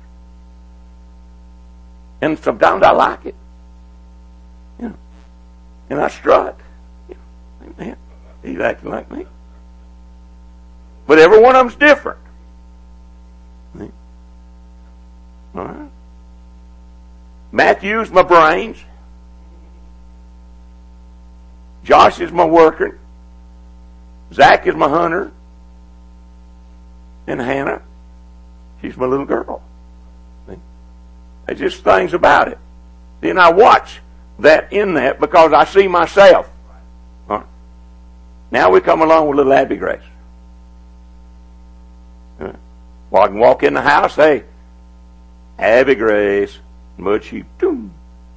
And sometimes I like it. You know, and I strut. You know, man, he's acting like me. But every one of them's different. All right. Matthew's my brains. Josh is my worker. Zach is my hunter. And Hannah, she's my little girl. There's just things about it. Then I watch that in that because I see myself. Right. Now we come along with little Abby Grace. Right. Well, I can walk in the house, hey, Abby Grace, but she'll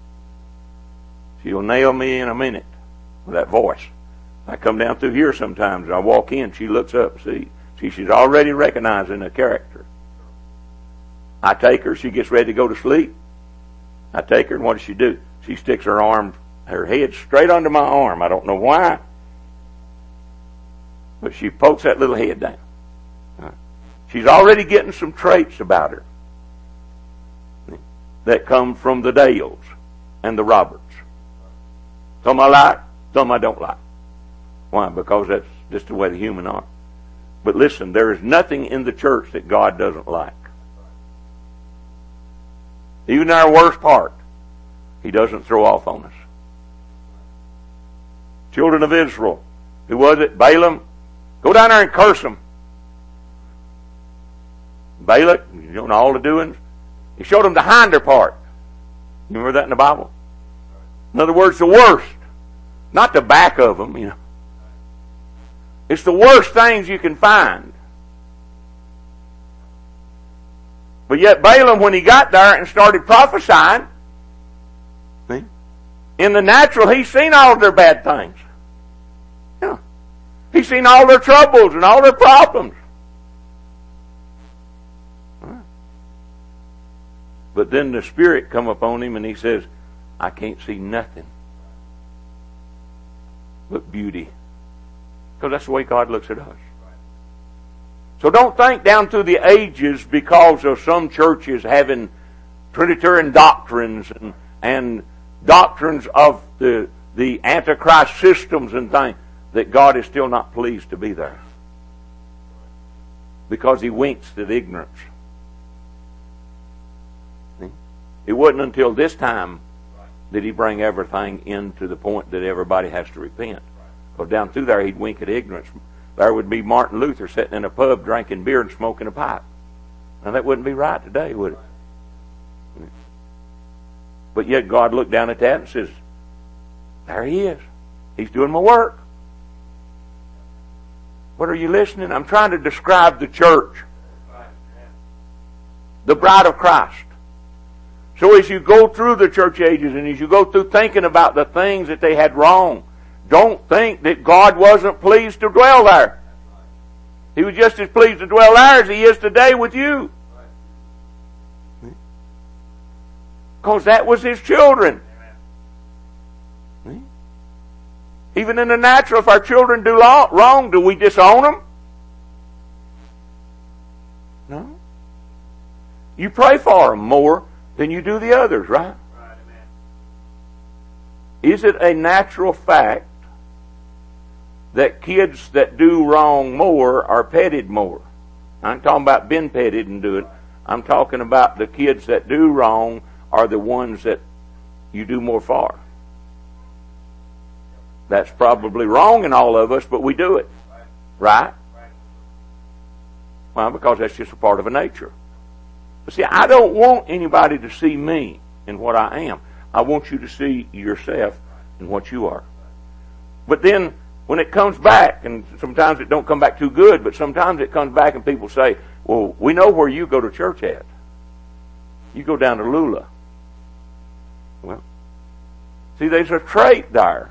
nail me in a minute with that voice. I come down through here sometimes, I walk in, she looks up, see, she's already recognizing a character. I take her, she gets ready to go to sleep. I take her, and what does she do? She sticks her head straight under my arm. I don't know why, but she pokes that little head down. She's already getting some traits about her that come from the Dales and the Roberts. Some I like, some I don't like. Why? Because that's just the way the human are. But listen, there is nothing in the church that God doesn't like. Even our worst part, He doesn't throw off on us. Children of Israel, who was it? Balaam? Go down there and curse them. Balak, you know all the doings. He showed them the hinder part. You remember that in the Bible? In other words, the worst. Not the back of them, you know. It's the worst things you can find. But yet Balaam, when he got there and started prophesying, see, in the natural, he's seen all of their bad things. Yeah. He's seen all their troubles and all their problems. But then the Spirit come upon him and he says, I can't see nothing but beauty. Because that's the way God looks at us. So don't think down through the ages because of some churches having Trinitarian doctrines and doctrines of the Antichrist systems and things that God is still not pleased to be there. Because He winks at ignorance. It wasn't until this time that He bring everything into the point that everybody has to repent. Because down through there He'd wink at ignorance. There would be Martin Luther sitting in a pub drinking beer and smoking a pipe. Now that wouldn't be right today, would it? But yet God looked down at that and says, there He is. He's doing my work. What are you listening? I'm trying to describe the church. The bride of Christ. So as you go through the church ages and as you go through thinking about the things that they had wrong, don't think that God wasn't pleased to dwell there. He was just as pleased to dwell there as He is today with you. Because that was His children. Even in the natural, if our children do wrong, do we disown them? No. You pray for them more than you do the others, right? Is it a natural fact that kids that do wrong more are petted more. I ain't talking about being petted and doing. I'm talking about the kids that do wrong are the ones that you do more for. That's probably wrong in all of us, but we do it. Right? Well, because that's just a part of a nature. But see, I don't want anybody to see me in what I am. I want you to see yourself in what you are. But then, when it comes back, and sometimes it don't come back too good, but sometimes it comes back and people say, well, we know where you go to church at. You go down to Lula. Well, see, there's a trait there.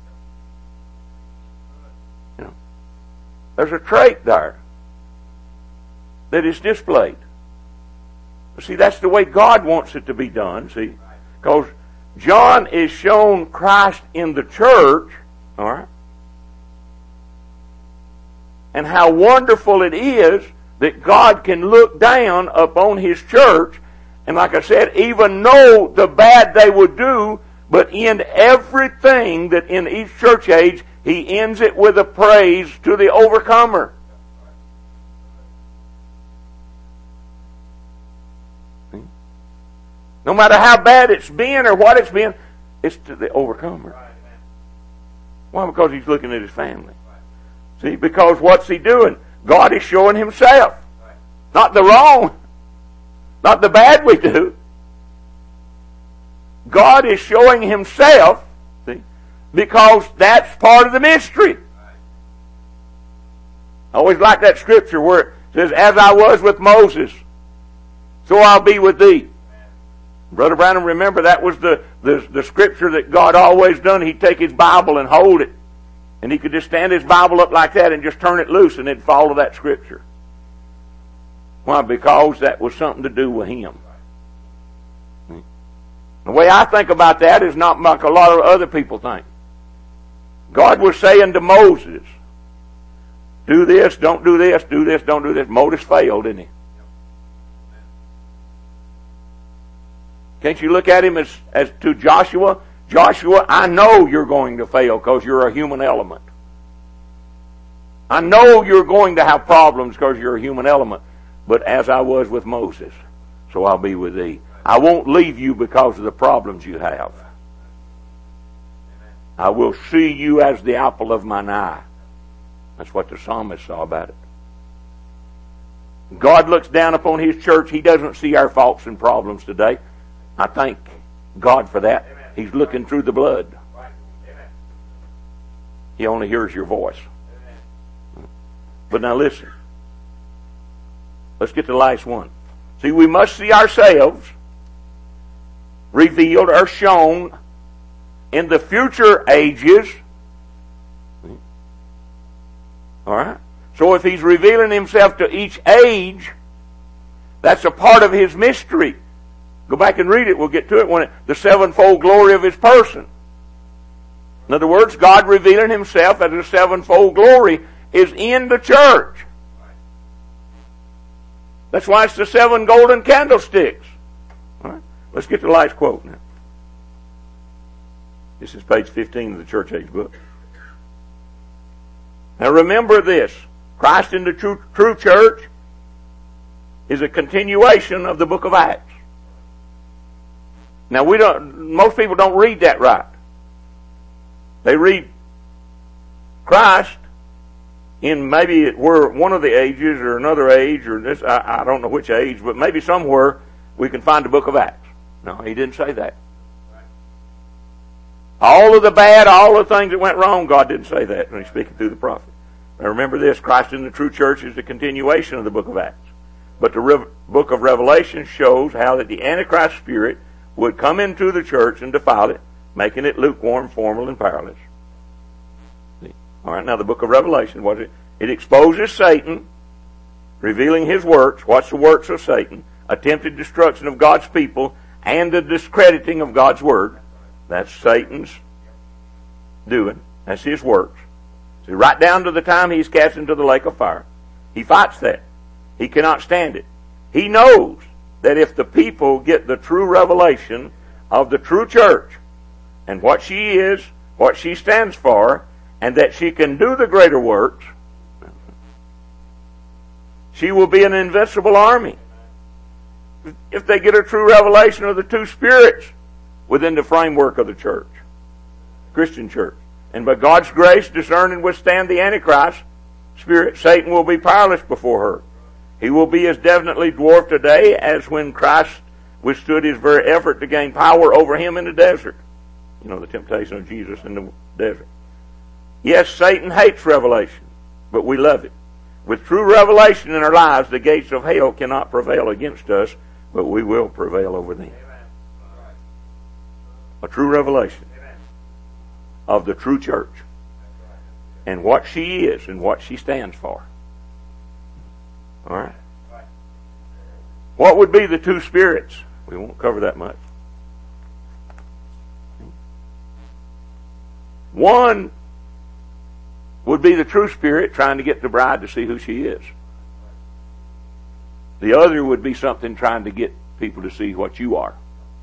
You know, there's a trait there that is displayed. See, that's the way God wants it to be done, see. Because John is shown Christ in the church, all right? And how wonderful it is that God can look down upon His church, and like I said, even know the bad they would do, but in everything that in each church age, He ends it with a praise to the overcomer. No matter how bad it's been or what it's been, it's to the overcomer. Why? Because He's looking at His family. See, because what's He doing? God is showing Himself. Not the wrong, not the bad we do. God is showing Himself, see, because that's part of the mystery. I always like that scripture where it says, as I was with Moses, so I'll be with thee. Brother Branham, remember that was the scripture that God always done. He'd take His Bible and hold it. And He could just stand His Bible up like that and just turn it loose and it'd follow that scripture. Why? Because that was something to do with Him. The way I think about that is not like a lot of other people think. God was saying to Moses, do this, don't do this, do this, don't do this. Moses failed, didn't he? Can't you look at him as to Joshua? Joshua, I know you're going to fail because you're a human element. I know you're going to have problems because you're a human element. But as I was with Moses, so I'll be with thee. I won't leave you because of the problems you have. I will see you as the apple of mine eye. That's what the psalmist saw about it. God looks down upon His church. He doesn't see our faults and problems today. I thank God for that. Amen. He's looking through the blood. Right. He only hears your voice. Amen. But now listen. Let's get to the last one. See, we must see ourselves revealed or shown in the future ages. All right? So if He's revealing Himself to each age, that's a part of His mystery. Go back and read it. We'll get to it the sevenfold glory of His person. In other words, God revealing Himself as a sevenfold glory is in the church. That's why it's the 7 golden candlesticks. All right? Let's get to the last quote now. This is page 15 of the Church Age book. Now remember this. Christ in the true church is a continuation of the book of Acts. Now most people don't read that right. They read Christ in maybe we're one of the ages or another age or this, I don't know which age, but maybe somewhere we can find the book of Acts. No, He didn't say that. All of the bad, all the things that went wrong, God didn't say that when He's speaking through the prophet. Now remember this, Christ in the true church is the continuation of the book of Acts. But the book of Revelation shows how that the Antichrist spirit would come into the church and defile it, making it lukewarm, formal, and powerless. See? All right, now the book of Revelation, what is it? It exposes Satan, revealing his works. What's the works of Satan? Attempted destruction of God's people and the discrediting of God's word. That's Satan's doing. That's his works. See, right down to the time he's cast into the lake of fire. He fights that. He cannot stand it. He knows that if the people get the true revelation of the true church and what she is, what she stands for, and that she can do the greater works, she will be an invincible army. If they get a true revelation of the two spirits within the framework of the church, Christian church, and by God's grace discern and withstand the Antichrist spirit, Satan will be powerless before her. He will be as definitely dwarfed today as when Christ withstood his very effort to gain power over him in the desert. You know, the temptation of Jesus in the desert. Yes, Satan hates revelation, but we love it. With true revelation in our lives, the gates of hell cannot prevail against us, but we will prevail over them. A true revelation of the true church and what she is and what she stands for. All right? What would be the two spirits? We won't cover that much. One would be the true spirit trying to get the bride to see who she is. The other would be something trying to get people to see what you are.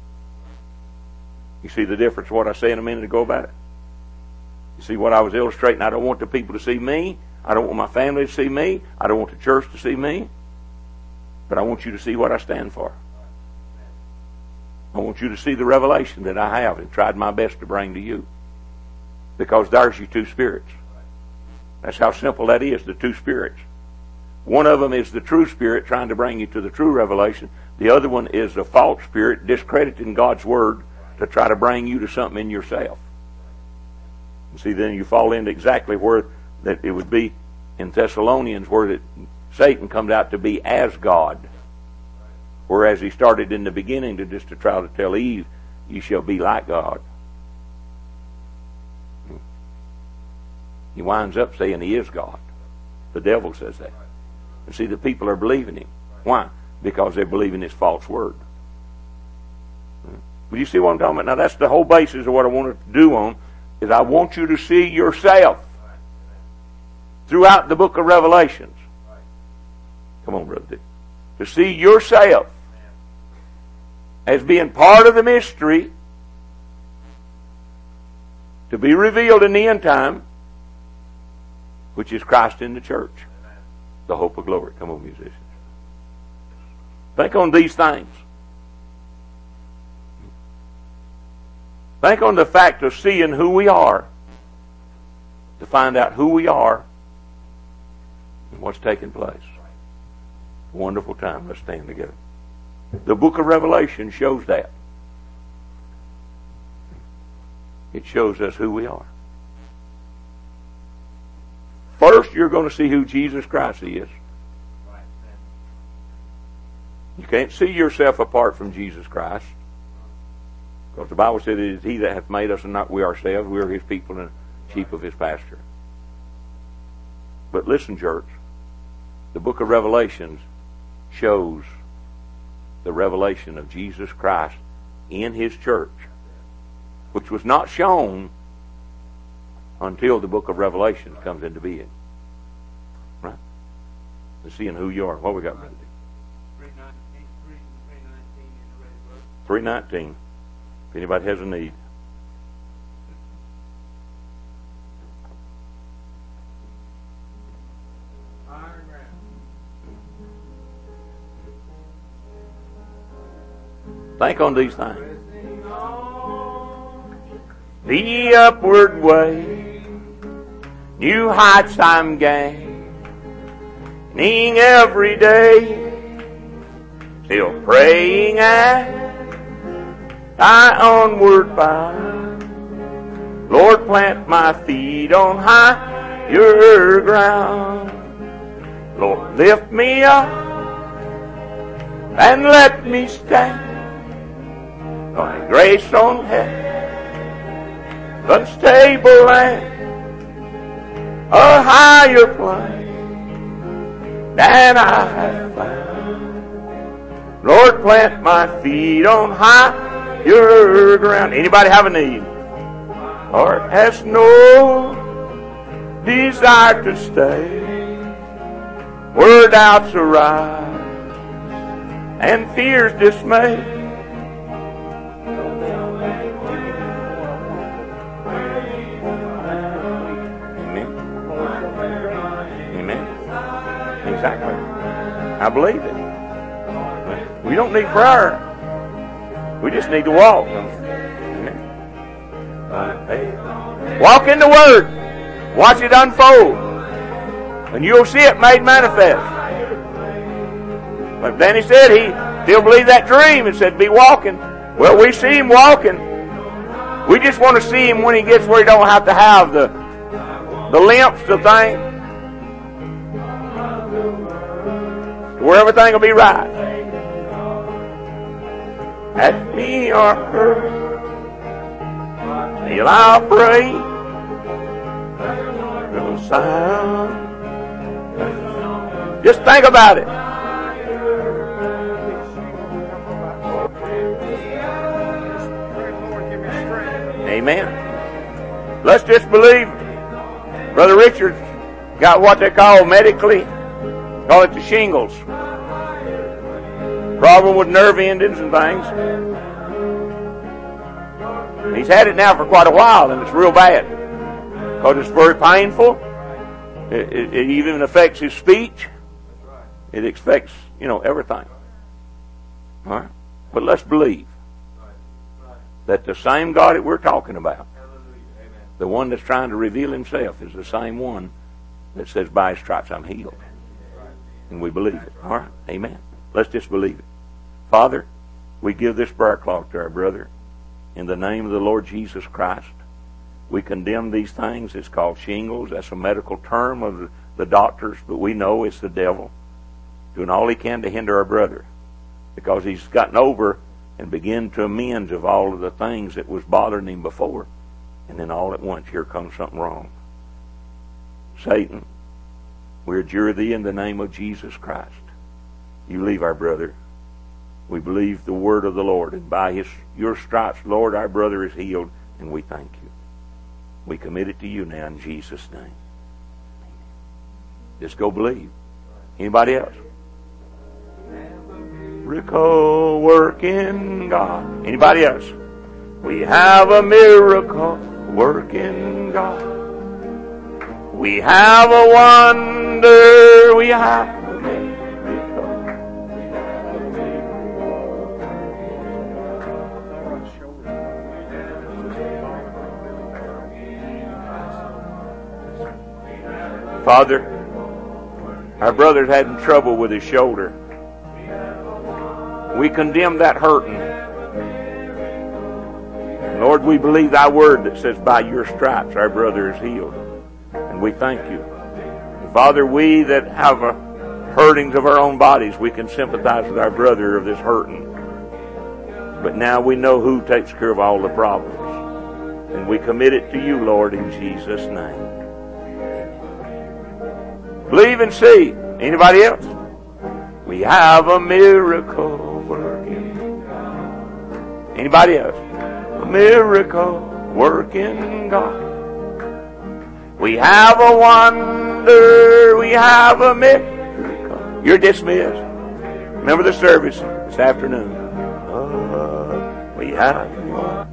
You see the difference, what I said a minute ago about it? You see what I was illustrating? I don't want the people to see me. I don't want my family to see me. I don't want the church to see me. But I want you to see what I stand for. I want you to see the revelation that I have and tried my best to bring to you. Because there's your two spirits. That's how simple that is, the two spirits. One of them is the true spirit trying to bring you to the true revelation. The other one is the false spirit discrediting God's word to try to bring you to something in yourself. And see, then you fall into exactly where that it would be in Thessalonians, where Satan comes out to be as God. Whereas he started in the beginning to try to tell Eve, you shall be like God. He winds up saying he is God. The devil says that. And see, the people are believing him. Why? Because they're believing his false word. But you see what I'm talking about? Now that's the whole basis of what I wanted to do on, is I want you to see yourself throughout the book of Revelations. Come on, Brother Dick. To see yourself as being part of the mystery to be revealed in the end time, which is Christ in the church, the hope of glory. Come on, musicians. Think on these things. Think on the fact of seeing who we are, to find out who we are and what's taking place. Wonderful time. Let's stand together. The book of Revelation shows that. It shows us who we are. First, you're going to see who Jesus Christ is. You can't see yourself apart from Jesus Christ. Because the Bible said it is He that hath made us and not we ourselves. We are His people and sheep of His pasture. But listen, church. The book of Revelations shows the revelation of Jesus Christ in His church, which was not shown until the book of Revelation comes into being. Right? And seeing who you are. What we got, Brother? 3:19. If anybody has a need. Think on these things. The upward way, new heights I'm gaining every day, still praying as I onward bound. Lord, plant my feet on higher ground. Lord, lift me up and let me stand by grace on heaven. Unstable land, a higher plane than I have found. Lord, plant my feet on higher ground. Anybody have a need? Heart has no desire to stay where doubts arise and fears dismay. Exactly. I believe it. We don't need prayer. We just need to walk. Walk in the Word. Watch it unfold. And you'll see it made manifest. Like Danny said, he still believed that dream and said, be walking. Well, we see him walking. We just want to see him when he gets where he don't have to have the limps, the thing. Where everything will be right. At me or her, till I'll pray. No sound. Just think about it. Amen. Let's just believe. Brother Richard's got what they call medically, call it the shingles. Problem with nerve endings and things. He's had it now for quite a while, and it's real bad because it's very painful. It even affects his speech. It affects, everything. All right? But let's believe that the same God that we're talking about, the one that's trying to reveal himself, is the same one that says, by his stripes I'm healed. And we believe it. All right? Amen. Let's just believe it. Father, we give this prayer cloth to our brother in the name of the Lord Jesus Christ. We condemn these things. It's called shingles. That's a medical term of the doctors, but we know it's the devil doing all he can to hinder our brother because he's gotten over and begin to amend of all of the things that was bothering him before. And then all at once, here comes something wrong. Satan, we adjure thee in the name of Jesus Christ. You leave our brother. We believe the word of the Lord, and by your stripes, Lord, our brother is healed, and we thank you. We commit it to you now in Jesus' name. Just go believe. Anybody else? Miracle working God. Anybody else? We have a miracle working God. We have a wonder. We have a miracle. Father, our brother's having trouble with his shoulder. We condemn that hurting. Lord, we believe thy word that says, by your stripes our brother is healed. And we thank you. And Father, we that have hurtings of our own bodies, we can sympathize with our brother of this hurting. But now we know who takes care of all the problems. And we commit it to you, Lord, in Jesus' name. Believe and see. Anybody else? We have a miracle working God. Anybody else? A miracle working God. We have a wonder. We have a miracle. You're dismissed. Remember the service this afternoon. We have one.